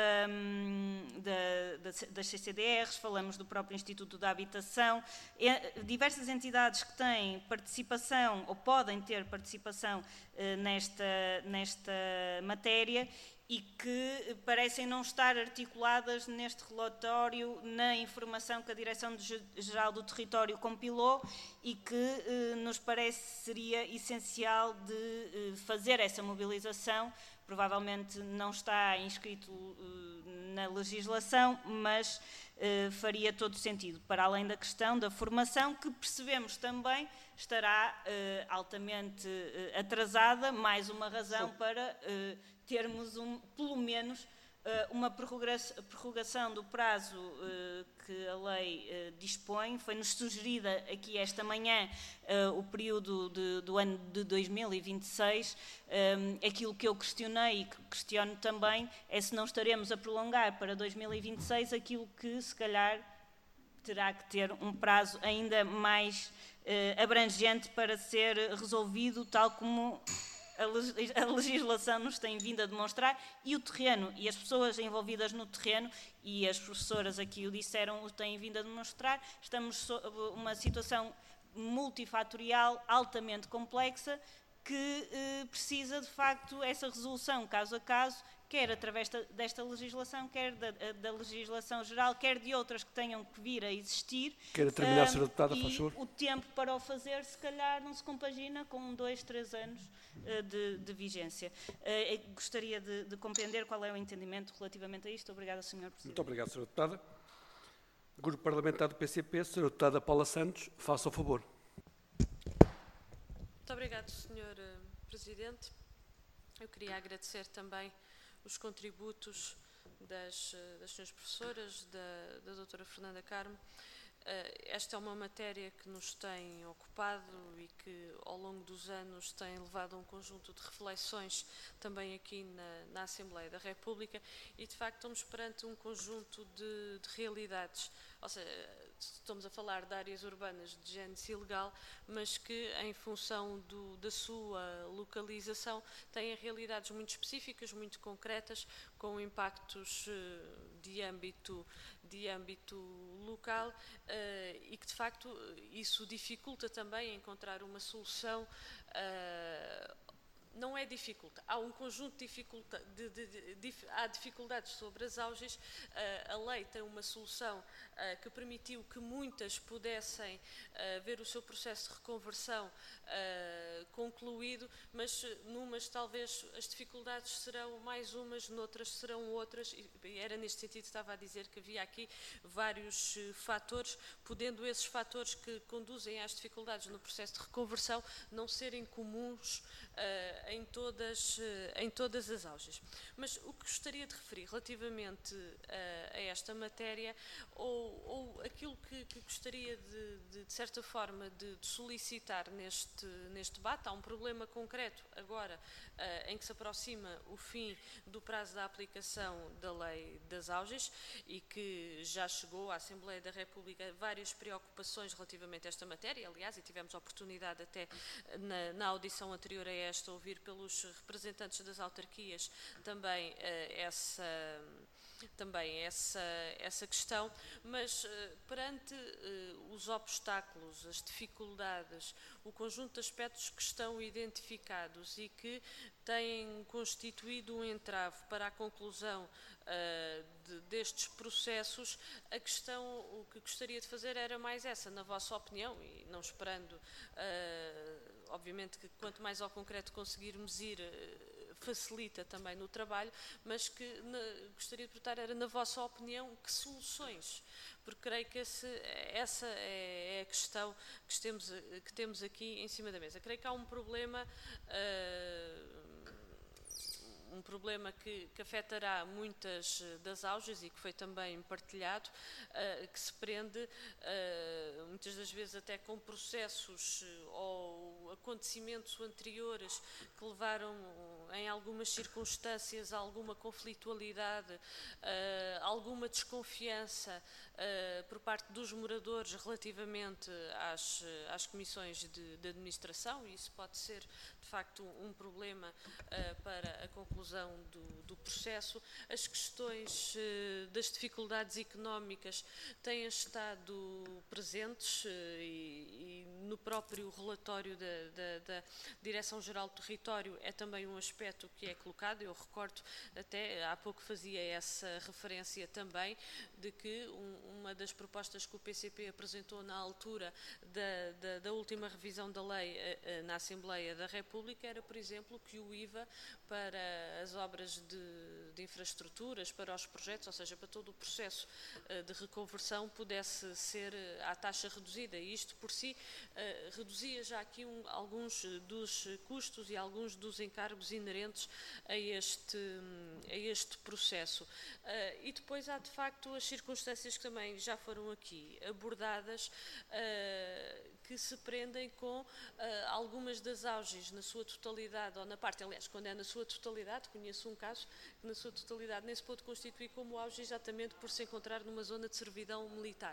CCDRs, falamos do próprio Instituto da Habitação, diversas entidades que têm participação ou podem ter participação nesta matéria e que parecem não estar articuladas neste relatório na informação que a Direção-Geral do Território compilou e que nos parece seria essencial de fazer essa mobilização. Provavelmente não está inscrito na legislação, mas faria todo sentido, para além da questão da formação, que percebemos também estará altamente atrasada, mais uma razão para termos pelo menos uma prorrogação do prazo que a lei dispõe. Foi-nos sugerida aqui esta manhã o período do ano de 2026. Aquilo que eu questionei e que questiono também é se não estaremos a prolongar para 2026 aquilo que se calhar terá que ter um prazo ainda mais abrangente para ser resolvido, tal como a legislação nos tem vindo a demonstrar, e o terreno, e as pessoas envolvidas no terreno, e as professoras aqui o disseram, o têm vindo a demonstrar. Estamos sob uma situação multifatorial, altamente complexa, que precisa, de facto, essa resolução caso a caso, quer através desta legislação, quer da legislação geral, quer de outras que tenham que vir a existir. Quero terminar, Sra. Deputada, faz favor. O tempo para o fazer, se calhar, não se compagina com 2, 3 anos de vigência. Gostaria de compreender qual é o entendimento relativamente a isto. Obrigada, Sr. Presidente. Muito obrigado, Sra. Deputada. Grupo Parlamentar do PCP, Sra. Deputada Paula Santos, faça o favor. Muito obrigado, Sr. Presidente. Eu queria agradecer também os contributos das senhoras professoras, da doutora Fernanda Carmo. Esta é uma matéria que nos tem ocupado e que ao longo dos anos tem levado a um conjunto de reflexões também aqui na Assembleia da República e de facto estamos perante um conjunto de realidades, ou seja, estamos a falar de áreas urbanas de gênese ilegal, mas que em função da sua localização têm realidades muito específicas, muito concretas, com impactos de âmbito local e que de facto isso dificulta também encontrar uma solução. Não é dificulta, há um conjunto de há dificuldades sobre as AUGIs. A lei tem uma solução que permitiu que muitas pudessem ver o seu processo de reconversão concluído, mas numas talvez as dificuldades serão mais umas, noutras serão outras, e era neste sentido que estava a dizer que havia aqui vários fatores, podendo esses fatores que conduzem às dificuldades no processo de reconversão não serem comuns em todas as AUGIs. Mas o que gostaria de referir relativamente a esta matéria, ou aquilo que gostaria de certa forma de solicitar neste debate, há um problema concreto agora em que se aproxima o fim do prazo da aplicação da lei das AUGIs e que já chegou à Assembleia da República várias preocupações relativamente a esta matéria, aliás, e tivemos a oportunidade até na audição anterior a esta ouvir pelos representantes das autarquias também também essa questão, mas perante os obstáculos, as dificuldades, o conjunto de aspectos que estão identificados e que têm constituído um entrave para a conclusão destes processos, a questão, o que gostaria de fazer era mais essa, na vossa opinião, e não esperando, obviamente que quanto mais ao concreto conseguirmos ir, facilita também no trabalho, mas que gostaria de perguntar era, na vossa opinião, que soluções? Porque creio que essa é a questão que temos aqui em cima da mesa. Creio que há um problema que afetará muitas das auges e que foi também partilhado, que se prende muitas das vezes até com processos ou acontecimentos anteriores que levaram em algumas circunstâncias a alguma conflitualidade, alguma desconfiança por parte dos moradores relativamente às comissões de administração, e isso pode ser de facto um problema para a conclusão do processo. As questões das dificuldades económicas têm estado presentes e no próprio relatório da Direção-Geral do Território é também um aspecto que é colocado. Eu recordo, até há pouco fazia essa referência também, de que uma das propostas que o PCP apresentou na altura da última revisão da lei na Assembleia da República era, por exemplo, que o IVA para as obras de infraestruturas, para os projetos, ou seja, para todo o processo de reconversão, pudesse ser à taxa reduzida. E isto, por si, reduzia já aqui alguns dos custos e alguns dos encargos inerentes a este processo. E depois há, de facto, as circunstâncias que também já foram aqui abordadas, que se prendem com algumas das auges na sua totalidade, ou na parte, aliás, quando é na sua totalidade, conheço um caso que na sua totalidade nem se pôde constituir como auge exatamente por se encontrar numa zona de servidão militar.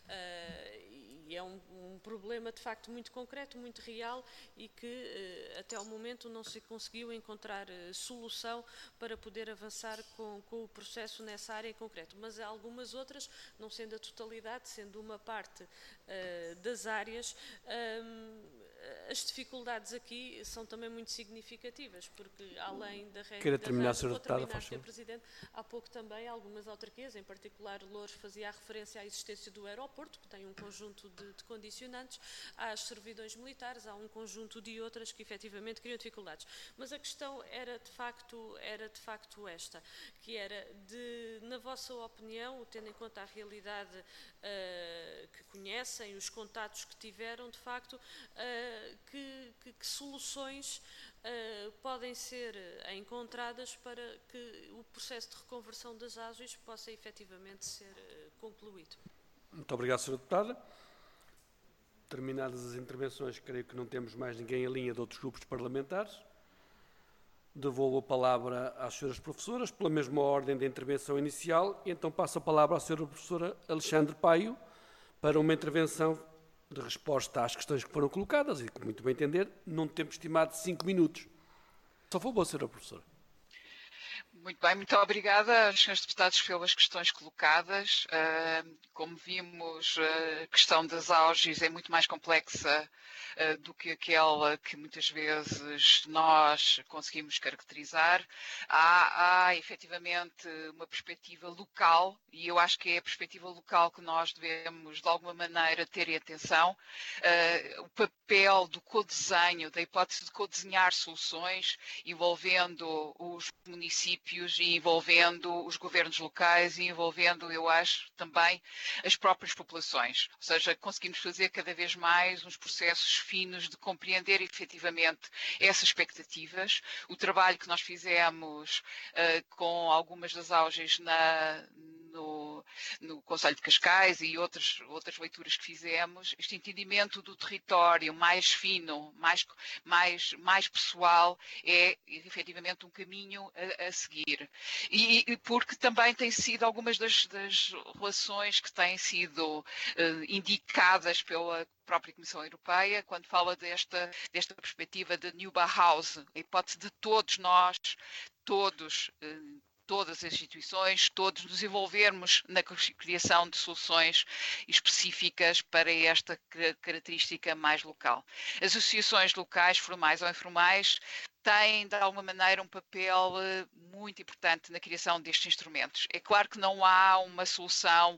E é um problema de facto muito concreto, muito real, e que até ao momento não se conseguiu encontrar solução para poder avançar com o processo nessa área em concreto. Mas há algumas outras, não sendo a totalidade, sendo uma parte das áreas, as dificuldades aqui são também muito significativas, porque além da regra... Queira terminar, Sra. Deputada, faz favor. Presidente, há pouco também algumas autarquias, em particular Loures fazia a referência à existência do aeroporto, que tem um conjunto de condicionantes, há as servidões militares, há um conjunto de outras que efetivamente criam dificuldades. Mas a questão era de facto esta, que era na vossa opinião, tendo em conta a realidade que conhecem, os contatos que tiveram, de facto, que soluções podem ser encontradas para que o processo de reconversão das auges possa efetivamente ser concluído. Muito obrigado, Sra. Deputada. Terminadas as intervenções, creio que não temos mais ninguém em linha de outros grupos parlamentares. Devolvo a palavra às senhoras professoras, pela mesma ordem da intervenção inicial, e então passo a palavra à senhora professora Alexandre Paio para uma intervenção de resposta às questões que foram colocadas e, como muito bem entender, num tempo estimado de 5 minutos. Só favor, senhora professora. Muito bem, muito obrigada aos senhores deputados pelas questões colocadas. Como vimos, a questão das auges é muito mais complexa do que aquela que muitas vezes nós conseguimos caracterizar. Há efetivamente uma perspectiva local, e eu acho que é a perspectiva local que nós devemos, de alguma maneira, ter em atenção. O papel do codesenho, da hipótese de codesenhar soluções, envolvendo os municípios e envolvendo os governos locais e envolvendo, eu acho, também as próprias populações. Ou seja, conseguimos fazer cada vez mais uns processos finos de compreender efetivamente essas expectativas. O trabalho que nós fizemos com algumas das auges no Conselho de Cascais e outras leituras que fizemos, este entendimento do território mais fino, mais pessoal, é efetivamente um caminho a seguir. E porque também tem sido algumas das relações que têm sido indicadas pela própria Comissão Europeia, quando fala desta perspectiva de New Bauhaus, a hipótese de todos nós, todas as instituições, todos nos envolvermos na criação de soluções específicas para esta característica mais local. As associações locais, formais ou informais, têm, de alguma maneira, um papel muito importante na criação destes instrumentos. É claro que não há uma solução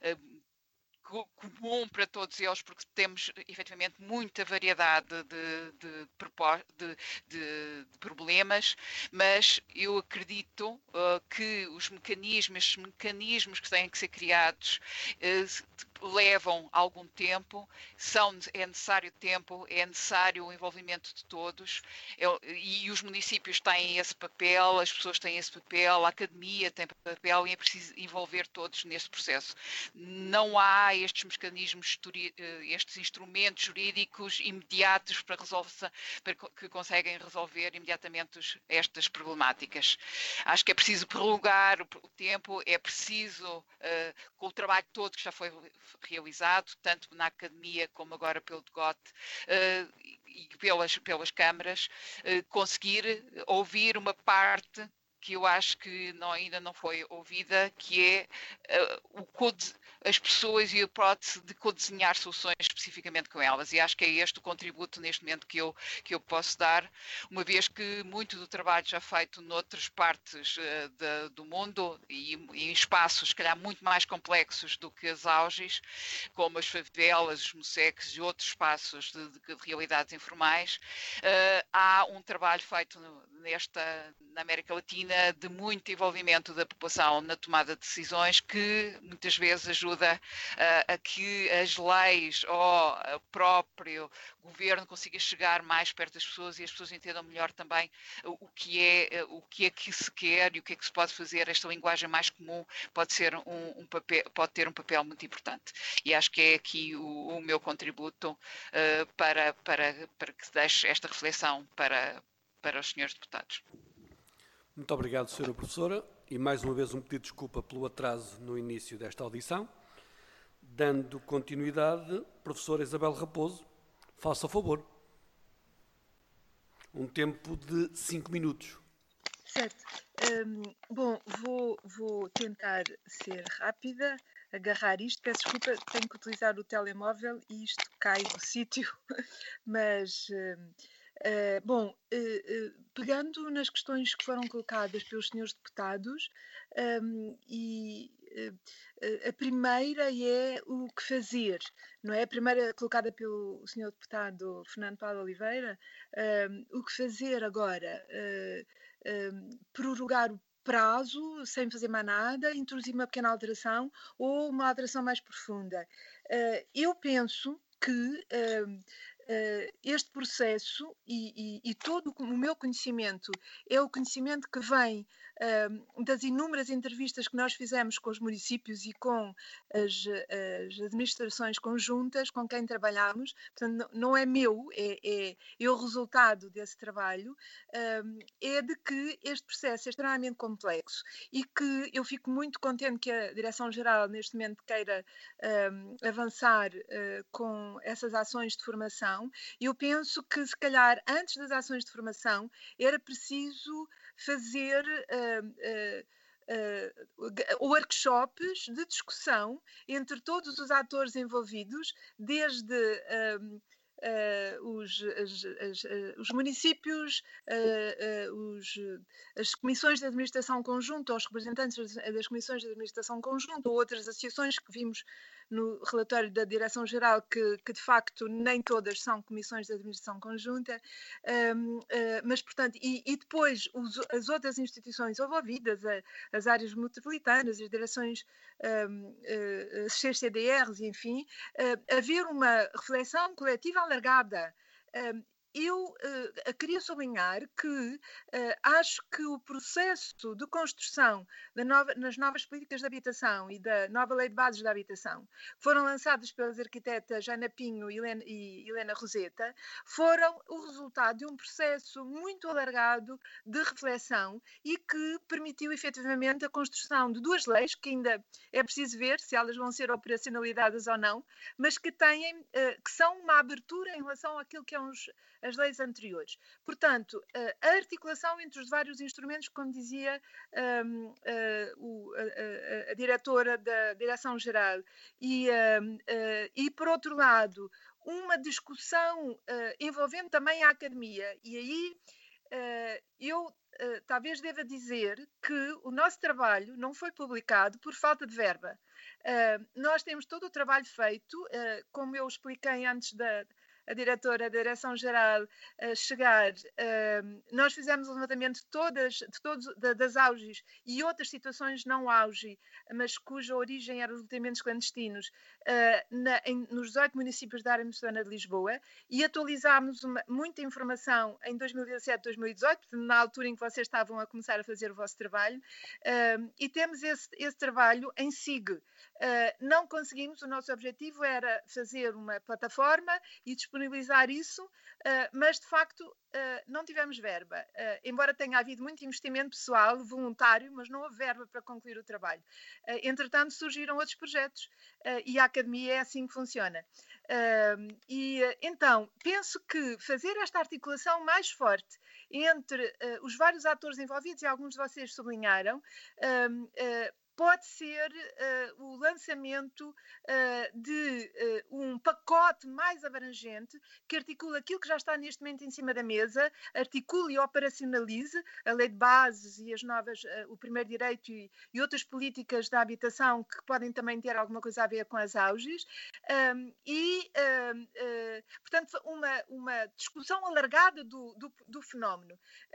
comum para todos eles, porque temos efetivamente muita variedade de problemas, mas eu acredito que os mecanismos que têm que ser criados levam algum tempo, é necessário tempo, é necessário o envolvimento de todos, e os municípios têm esse papel, as pessoas têm esse papel, a academia tem papel, e é preciso envolver todos nesse processo. Não há estes mecanismos, estes instrumentos jurídicos imediatos para que conseguem resolver imediatamente estas problemáticas. Acho que é preciso prolongar o tempo, é preciso, com o trabalho todo que já foi realizado, tanto na academia como agora pelo DGOT e pelas câmaras, conseguir ouvir uma parte que eu acho que ainda não foi ouvida, que é as pessoas e a hipótese de codesenhar soluções especificamente com elas. E acho que é este o contributo neste momento que eu posso dar, uma vez que muito do trabalho já feito noutras partes do mundo e em espaços, se calhar, muito mais complexos do que as AUGIs, como as favelas, os moceques e outros espaços de realidades informais, há um trabalho feito na América Latina de muito envolvimento da população na tomada de decisões, que muitas vezes ajuda a que as leis ou o próprio governo consiga chegar mais perto das pessoas e as pessoas entendam melhor também o que é que se quer e o que é que se pode fazer. Esta linguagem mais comum pode ter um papel muito importante. E acho que é aqui o meu contributo para que deixe esta reflexão para os senhores deputados. Muito obrigado, Sra. Professora, e mais uma vez um pedido de desculpa pelo atraso no início desta audição. Dando continuidade, Professora Isabel Raposo, faça o favor. Um tempo de 5 minutos. Certo. Bom, vou tentar ser rápida, agarrar isto. Peço desculpa, tenho que utilizar o telemóvel e isto cai do sítio, mas... pegando nas questões que foram colocadas pelos senhores deputados, a primeira é o que fazer, não é? A primeira colocada pelo senhor deputado Fernando Paulo Oliveira, o que fazer agora? Prorrogar o prazo sem fazer mais nada, introduzir uma pequena alteração ou uma alteração mais profunda. Eu penso que este processo e todo o meu conhecimento é o conhecimento que vem das inúmeras entrevistas que nós fizemos com os municípios e com as administrações conjuntas com quem trabalhamos. Portanto, não é meu, é o resultado desse trabalho, é de que este processo é extremamente complexo e que eu fico muito contente que a Direção-Geral neste momento queira avançar com essas ações de formação. Eu penso que, se calhar, antes das ações de formação, era preciso fazer workshops de discussão entre todos os atores envolvidos, desde os municípios, as comissões de administração conjunta, os representantes das comissões de administração conjunta ou outras associações que vimos no relatório da Direção-Geral que de facto nem todas são comissões de administração conjunta, mas portanto, e depois as outras instituições envolvidas, as áreas metropolitanas, as direções, as CCDRs, enfim, haver uma reflexão coletiva alargada. Eu queria sublinhar que acho que o processo de construção nas novas políticas de habitação e da nova lei de bases da habitação, que foram lançadas pelas arquitetas Ana Pinho e Helena Roseta, foram o resultado de um processo muito alargado de reflexão e que permitiu efetivamente a construção de duas leis, que ainda é preciso ver se elas vão ser operacionalizadas ou não, mas que são uma abertura em relação àquilo que é as leis anteriores. Portanto, a articulação entre os vários instrumentos, como dizia a diretora da Direção-Geral, e, por outro lado, uma discussão envolvendo também a academia. E aí eu talvez deva dizer que o nosso trabalho não foi publicado por falta de verba. Nós temos todo o trabalho feito, como eu expliquei antes a diretora da Direção-Geral chegar, nós fizemos o levantamento das auges e outras situações não auge, mas cuja origem eram os lotamentos clandestinos, nos 18 municípios da área metropolitana de Lisboa, e atualizámos muita informação em 2017, 2018, na altura em que vocês estavam a começar a fazer o vosso trabalho, e temos esse trabalho em SIG. Não conseguimos, o nosso objetivo era fazer uma plataforma e disponibilizar isso, mas de facto não tivemos verba, embora tenha havido muito investimento pessoal, voluntário, mas não houve verba para concluir o trabalho. Entretanto, surgiram outros projetos e a academia é assim que funciona. Então, penso que fazer esta articulação mais forte entre os vários atores envolvidos, e alguns de vocês sublinharam, pode ser o lançamento de um pacote mais abrangente que articula aquilo que já está neste momento em cima da mesa, articule e operacionalize a lei de bases e as novas, o primeiro direito e outras políticas da habitação que podem também ter alguma coisa a ver com as auges, portanto, uma discussão alargada do fenómeno,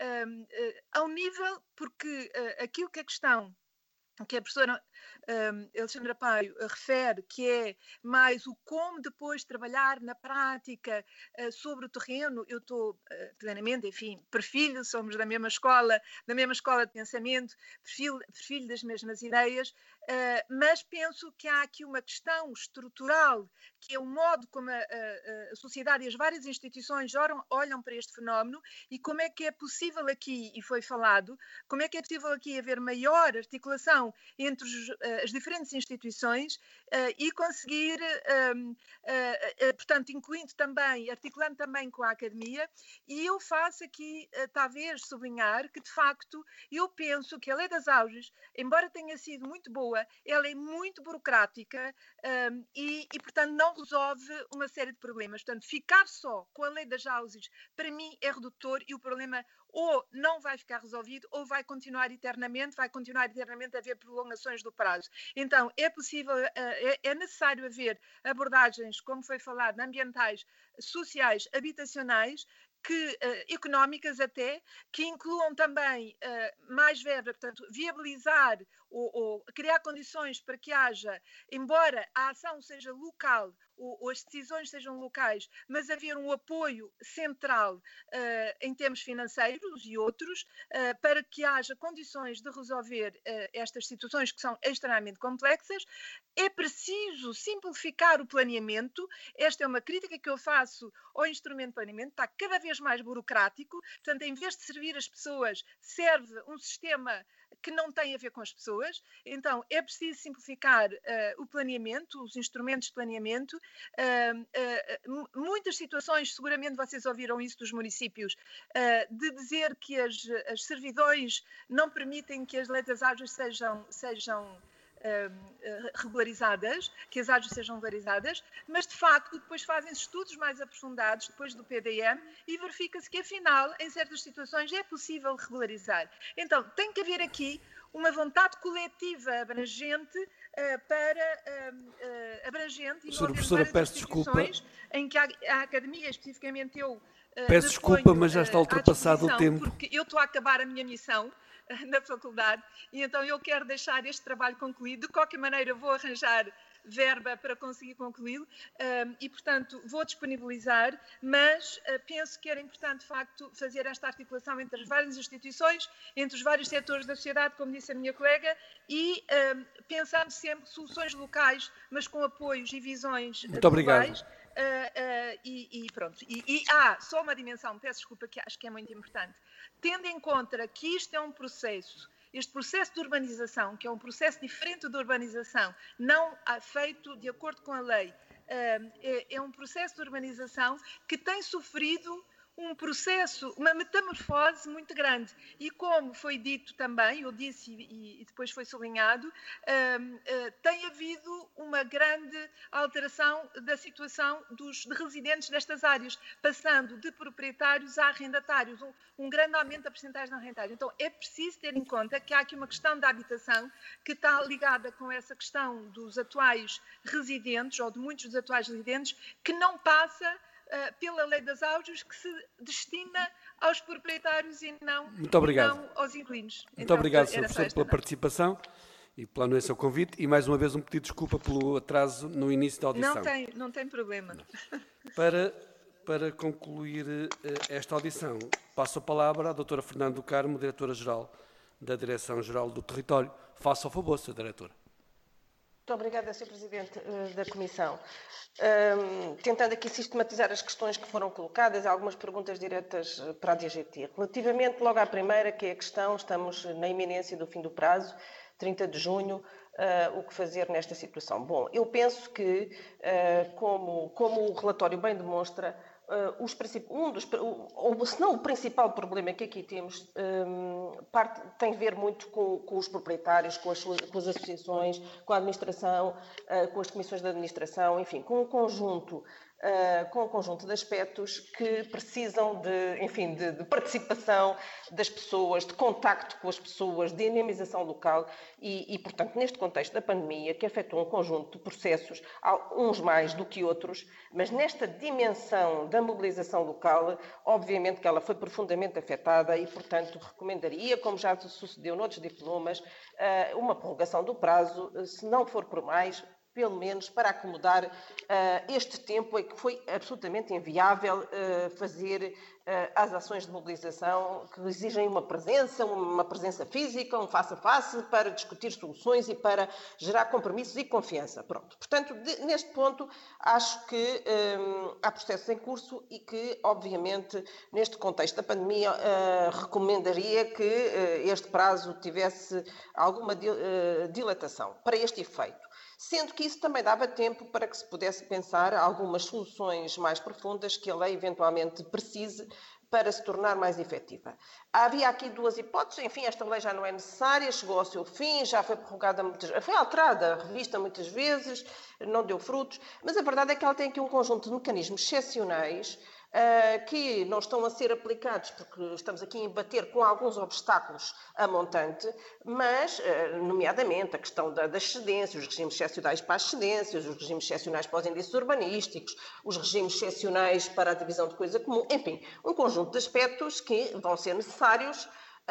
ao nível, porque aquilo que a questão que a professora Alexandra Paio refere, que é mais o como depois trabalhar na prática sobre o terreno. Eu estou plenamente, enfim, perfilho, somos da mesma escola de pensamento, perfilho das mesmas ideias, mas penso que há aqui uma questão estrutural, que é o modo como a sociedade e as várias instituições olham para este fenómeno, e como é que é possível aqui, e foi falado, como é que é possível aqui haver maior articulação entre as diferentes instituições e conseguir, portanto, incluindo também, articulando também com a academia. E eu faço aqui, talvez, sublinhar que, de facto, eu penso que a Lei das Auges, embora tenha sido muito boa, ela é muito burocrática e, portanto, não resolve uma série de problemas. Portanto, ficar só com a Lei das Auges, para mim, é redutor, e o problema ou não vai ficar resolvido ou vai continuar eternamente a haver prolongações do prazo. Então, é possível, é necessário haver abordagens, como foi falado, ambientais, sociais, habitacionais, económicas até, que incluam também mais verba, portanto, viabilizar ou criar condições para que haja, embora a ação seja local ou as decisões sejam locais, mas haver um apoio central em termos financeiros e outros, para que haja condições de resolver estas situações que são extremamente complexas. É preciso simplificar o planeamento. Esta é uma crítica que eu faço ao instrumento de planeamento, está cada vez mais burocrático, portanto, em vez de servir as pessoas, serve um sistema que não tem a ver com as pessoas. Então, é preciso simplificar o planeamento, os instrumentos de planeamento. Muitas situações, seguramente vocês ouviram isso dos municípios, de dizer que as servidões não permitem que as leis das águas sejam regularizadas, que as áreas sejam regularizadas, mas de facto depois fazem-se estudos mais aprofundados depois do PDM e verifica-se que afinal em certas situações é possível regularizar. Então tem que haver aqui uma vontade coletiva abrangente abrangente, e professora, peço desculpa em que a academia, especificamente eu, peço desculpa, mas já está ultrapassado o tempo. Porque eu estou a acabar a minha missão na faculdade, e então eu quero deixar este trabalho concluído. De qualquer maneira vou arranjar verba para conseguir concluí-lo e, portanto, vou disponibilizar, mas penso que era importante, de facto, fazer esta articulação entre as várias instituições, entre os vários setores da sociedade, como disse a minha colega, e pensando sempre soluções locais, mas com apoios e visões Muito globais. Obrigado. E pronto. Só uma dimensão, peço desculpa, que acho que é muito importante. Tendo em conta que isto é um processo, este processo de urbanização, que é um processo diferente de urbanização, não feito de acordo com a lei, é um processo de urbanização que tem sofrido um processo, uma metamorfose muito grande. E como foi dito também, eu disse e depois foi sublinhado, tem havido uma grande alteração da situação de residentes destas áreas, passando de proprietários a arrendatários, um grande aumento da percentagem de arrendatários. Então é preciso ter em conta que há aqui uma questão da habitação que está ligada com essa questão dos atuais residentes, ou de muitos dos atuais residentes, que não passa pela lei das áudios, que se destina aos proprietários e não aos inquilinos. Muito obrigado, Sr. Professor, pela participação e pela anuência ao convite. E mais uma vez um pedido de desculpa pelo atraso no início da audição. Não tem problema. Para concluir esta audição, passo a palavra à doutora Fernanda do Carmo, Diretora-Geral da Direção-Geral do Território. Faça o favor, Sra. Diretora. Muito obrigada, Sr. Presidente da Comissão. Tentando aqui sistematizar as questões que foram colocadas, algumas perguntas diretas para a DGT. Relativamente logo à primeira, que é a questão, estamos na iminência do fim do prazo, 30 de junho, o que fazer nesta situação? Bom, eu penso que, como o relatório bem demonstra, se não o principal problema que aqui temos, tem a ver muito com os proprietários, com as associações, com a administração, com as comissões de administração, enfim, com um conjunto de aspectos que precisam de participação das pessoas, de contacto com as pessoas, de dinamização local e, portanto, neste contexto da pandemia, que afetou um conjunto de processos, uns mais do que outros, mas nesta dimensão da mobilização local, obviamente que ela foi profundamente afetada e, portanto, recomendaria, como já sucedeu noutros diplomas, uma prorrogação do prazo, se não for por mais, pelo menos para acomodar este tempo em que foi absolutamente inviável fazer as ações de mobilização que exigem uma presença física, um face-a-face, para discutir soluções e para gerar compromissos e confiança. Pronto. Portanto, neste ponto, acho que há processos em curso e que, obviamente, neste contexto da pandemia, recomendaria que este prazo tivesse alguma dilatação para este efeito. Sendo que isso também dava tempo para que se pudesse pensar algumas soluções mais profundas que a lei eventualmente precise para se tornar mais efetiva. Havia aqui duas hipóteses, enfim, esta lei já não é necessária, chegou ao seu fim, já foi prorrogada foi alterada, revista muitas vezes, não deu frutos, mas a verdade é que ela tem aqui um conjunto de mecanismos excepcionais que não estão a ser aplicados porque estamos aqui a embater com alguns obstáculos a montante, mas, nomeadamente, a questão das cedências, os regimes excepcionais para as cedências, os regimes excepcionais para os índices urbanísticos, os regimes excepcionais para a divisão de coisa comum, enfim, um conjunto de aspectos que vão ser necessários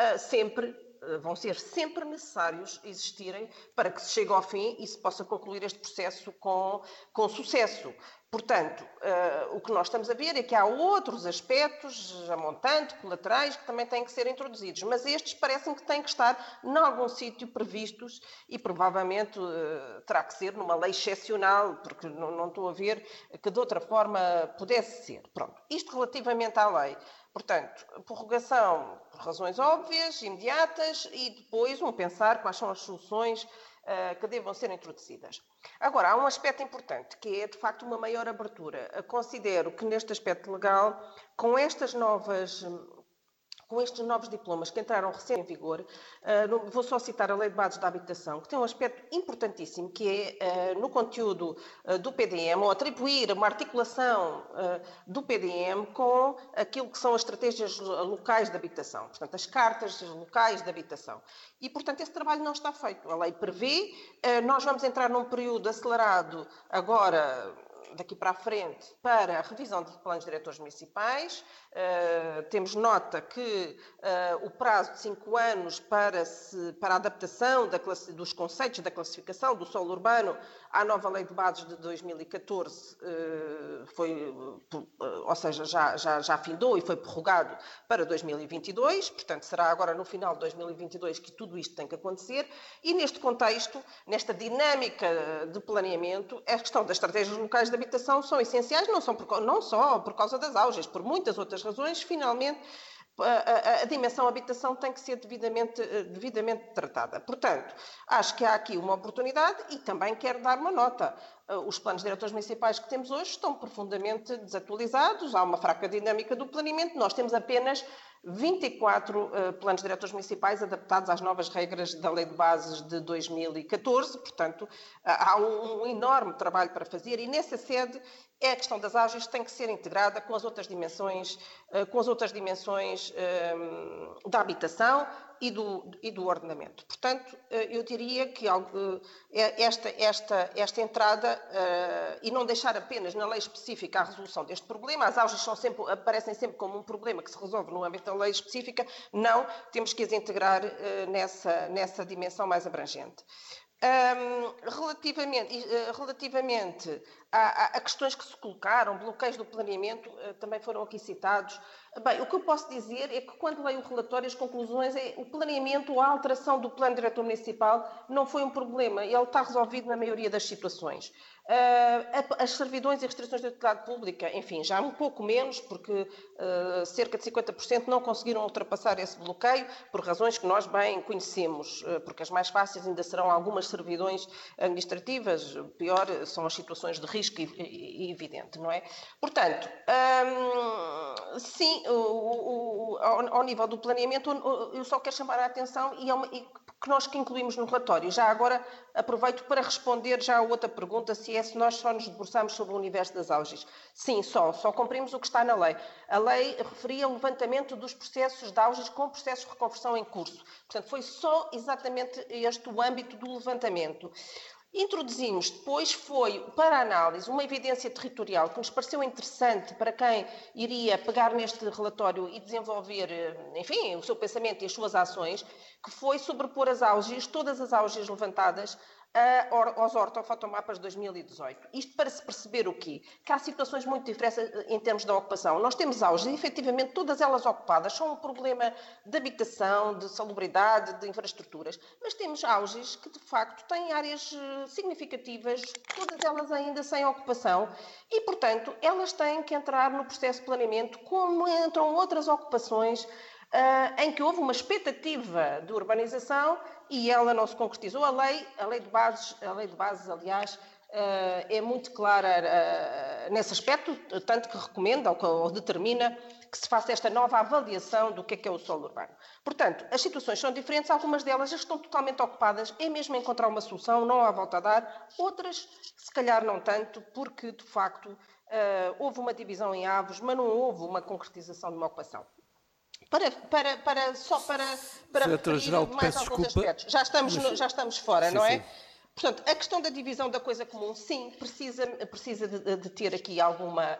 vão ser sempre necessários existirem para que se chegue ao fim e se possa concluir este processo com sucesso. Portanto, o que nós estamos a ver é que há outros aspectos, a montante, colaterais, que também têm que ser introduzidos, mas estes parecem que têm que estar em algum sítio previstos e provavelmente terá que ser numa lei excepcional, porque não estou a ver que de outra forma pudesse ser. Pronto, isto relativamente à lei. Portanto, prorrogação por razões óbvias, imediatas e depois pensar quais são as soluções que devam ser introduzidas. Agora, há um aspecto importante, que é, de facto, uma maior abertura. Considero que, neste aspecto legal, com estes novos diplomas que entraram recém em vigor, vou só citar a Lei de Bases da Habitação, que tem um aspecto importantíssimo, que é, no conteúdo do PDM, ou atribuir uma articulação do PDM com aquilo que são as estratégias locais de habitação, portanto, as cartas locais de habitação. E, portanto, esse trabalho não está feito. A lei prevê, nós vamos entrar num período acelerado agora, daqui para a frente, para a revisão de planos diretores municipais. Temos nota que o prazo de 5 anos para a adaptação dos conceitos da classificação do solo urbano à nova Lei de Bases de 2014 já findou e foi prorrogado para 2022, portanto será agora no final de 2022 que tudo isto tem que acontecer e neste contexto, nesta dinâmica de planeamento, a questão das estratégias locais de habitação são essenciais, não só por causa das auges, por muitas outras razões, finalmente a dimensão habitação tem que ser devidamente tratada. Portanto, acho que há aqui uma oportunidade e também quero dar uma nota. Os planos diretores municipais que temos hoje estão profundamente desatualizados, há uma fraca dinâmica do planeamento, nós temos apenas 24 planos diretores municipais adaptados às novas regras da Lei de Bases de 2014, portanto, há um enorme trabalho para fazer e nessa sede a questão das áureas tem que ser integrada com as outras dimensões, da habitação e do ordenamento. Portanto, eu diria que esta entrada, e não deixar apenas na lei específica a resolução deste problema, as áureas aparecem sempre como um problema que se resolve no âmbito da lei específica, não, temos que as integrar nessa dimensão mais abrangente. Relativamente a questões que se colocaram, bloqueios do planeamento, também foram aqui citados. Bem, o que eu posso dizer é que quando leio o relatório, as conclusões o planeamento, a alteração do plano diretor municipal não foi um problema, ele está resolvido na maioria das situações. As servidões e restrições de utilidade pública, enfim, já um pouco menos, porque cerca de 50% não conseguiram ultrapassar esse bloqueio, por razões que nós bem conhecemos, porque as mais fáceis ainda serão algumas servidões administrativas, pior são as situações de risco e evidente, não é? Portanto, sim, ao nível do planeamento, eu só quero chamar a atenção que nós que incluímos no relatório. Já agora aproveito para responder já a outra pergunta, se nós só nos debruçamos sobre o universo das áureas. Sim, só cumprimos o que está na lei. A lei referia o levantamento dos processos de áureas com processos de reconversão em curso. Portanto, foi só exatamente este o âmbito do levantamento. Introduzimos depois, foi para análise, uma evidência territorial que nos pareceu interessante para quem iria pegar neste relatório e desenvolver, enfim, o seu pensamento e as suas ações, que foi sobrepor as áureas, todas as áureas levantadas, aos ortofotomapas de 2018. Isto para se perceber o quê? Que há situações muito diferentes em termos da ocupação. Nós temos áureas, e efetivamente todas elas ocupadas, são um problema de habitação, de salubridade, de infraestruturas, mas temos áureas que de facto têm áreas significativas, todas elas ainda sem ocupação, e portanto elas têm que entrar no processo de planeamento, como entram outras ocupações, em que houve uma expectativa de urbanização e ela não se concretizou. A lei de bases, aliás, é muito clara nesse aspecto, tanto que recomenda ou determina que se faça esta nova avaliação do que é o solo urbano. Portanto, as situações são diferentes, algumas delas já estão totalmente ocupadas, é mesmo encontrar uma solução, não há volta a dar, outras se calhar não tanto, porque de facto houve uma divisão em avos, mas não houve uma concretização de uma ocupação. Só para Diretora-Geral, mais alguns aspectos. Já estamos fora, sim, não é? Sim. Portanto, a questão da divisão da coisa comum, sim, precisa de ter aqui alguma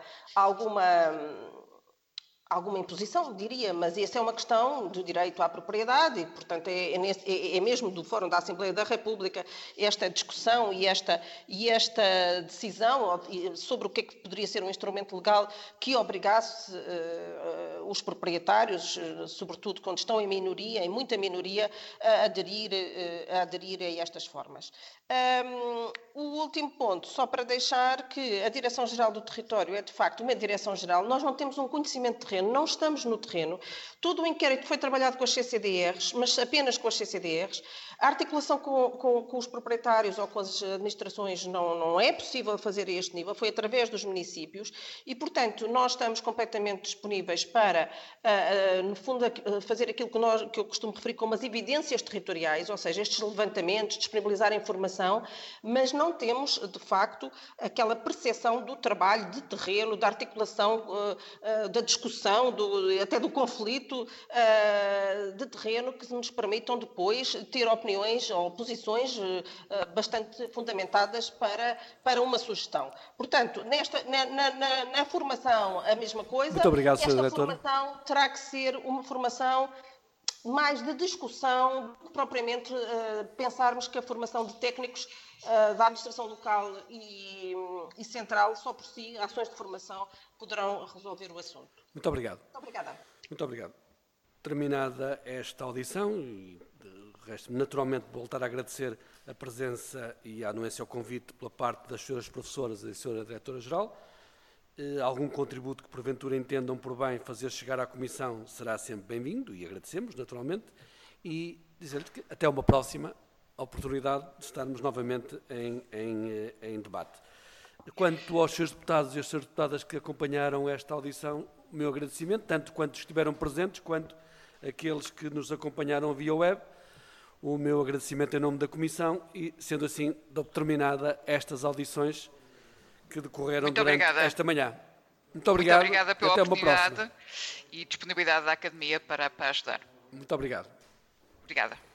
imposição, diria, mas essa é uma questão do direito à propriedade e, portanto, é mesmo do Fórum da Assembleia da República esta discussão e esta decisão sobre o que é que poderia ser um instrumento legal que obrigasse os proprietários, sobretudo quando estão em minoria, em muita minoria, a aderir a estas formas. O último ponto, só para deixar que a Direção-Geral do Território é, de facto, uma Direção-Geral. Nós não temos um conhecimento de terreno, não estamos no terreno. Todo o inquérito foi trabalhado com as CCDRs, mas apenas com as CCDRs. A articulação com os proprietários ou com as administrações não é possível fazer a este nível, foi através dos municípios e, portanto, nós estamos completamente disponíveis para, no fundo, fazer aquilo que eu costumo referir como as evidências territoriais, ou seja, estes levantamentos, disponibilizar informação, mas não temos, de facto, aquela percepção do trabalho de terreno, da articulação, da discussão, até do conflito de terreno que nos permitam depois ter opiniões ou posições bastante fundamentadas para uma sugestão. Portanto, na formação a mesma coisa. Muito obrigado, Esta Sra. Diretora. formação terá que ser uma formação mais de discussão do que propriamente pensarmos que a formação de técnicos da administração local e central, só por si, ações de formação poderão resolver o assunto. Muito obrigado. Muito obrigada. Muito obrigado. Terminada esta audição, e resta-me naturalmente voltar a agradecer a presença e a anuência ao convite pela parte das senhoras professoras e da senhora Diretora-Geral, Algum contributo que porventura entendam por bem fazer chegar à Comissão será sempre bem-vindo e agradecemos, naturalmente, e dizer-lhes que até uma próxima oportunidade de estarmos novamente em debate. Quanto aos senhores deputados e às senhoras deputadas que acompanharam esta audição, o meu agradecimento, tanto quanto estiveram presentes, quanto aqueles que nos acompanharam via web, o meu agradecimento em nome da Comissão e, sendo assim, dou terminada estas audições que decorreram durante esta manhã. Muito obrigado. Muito obrigada pela oportunidade e disponibilidade da Academia para ajudar. Muito obrigado. Obrigada.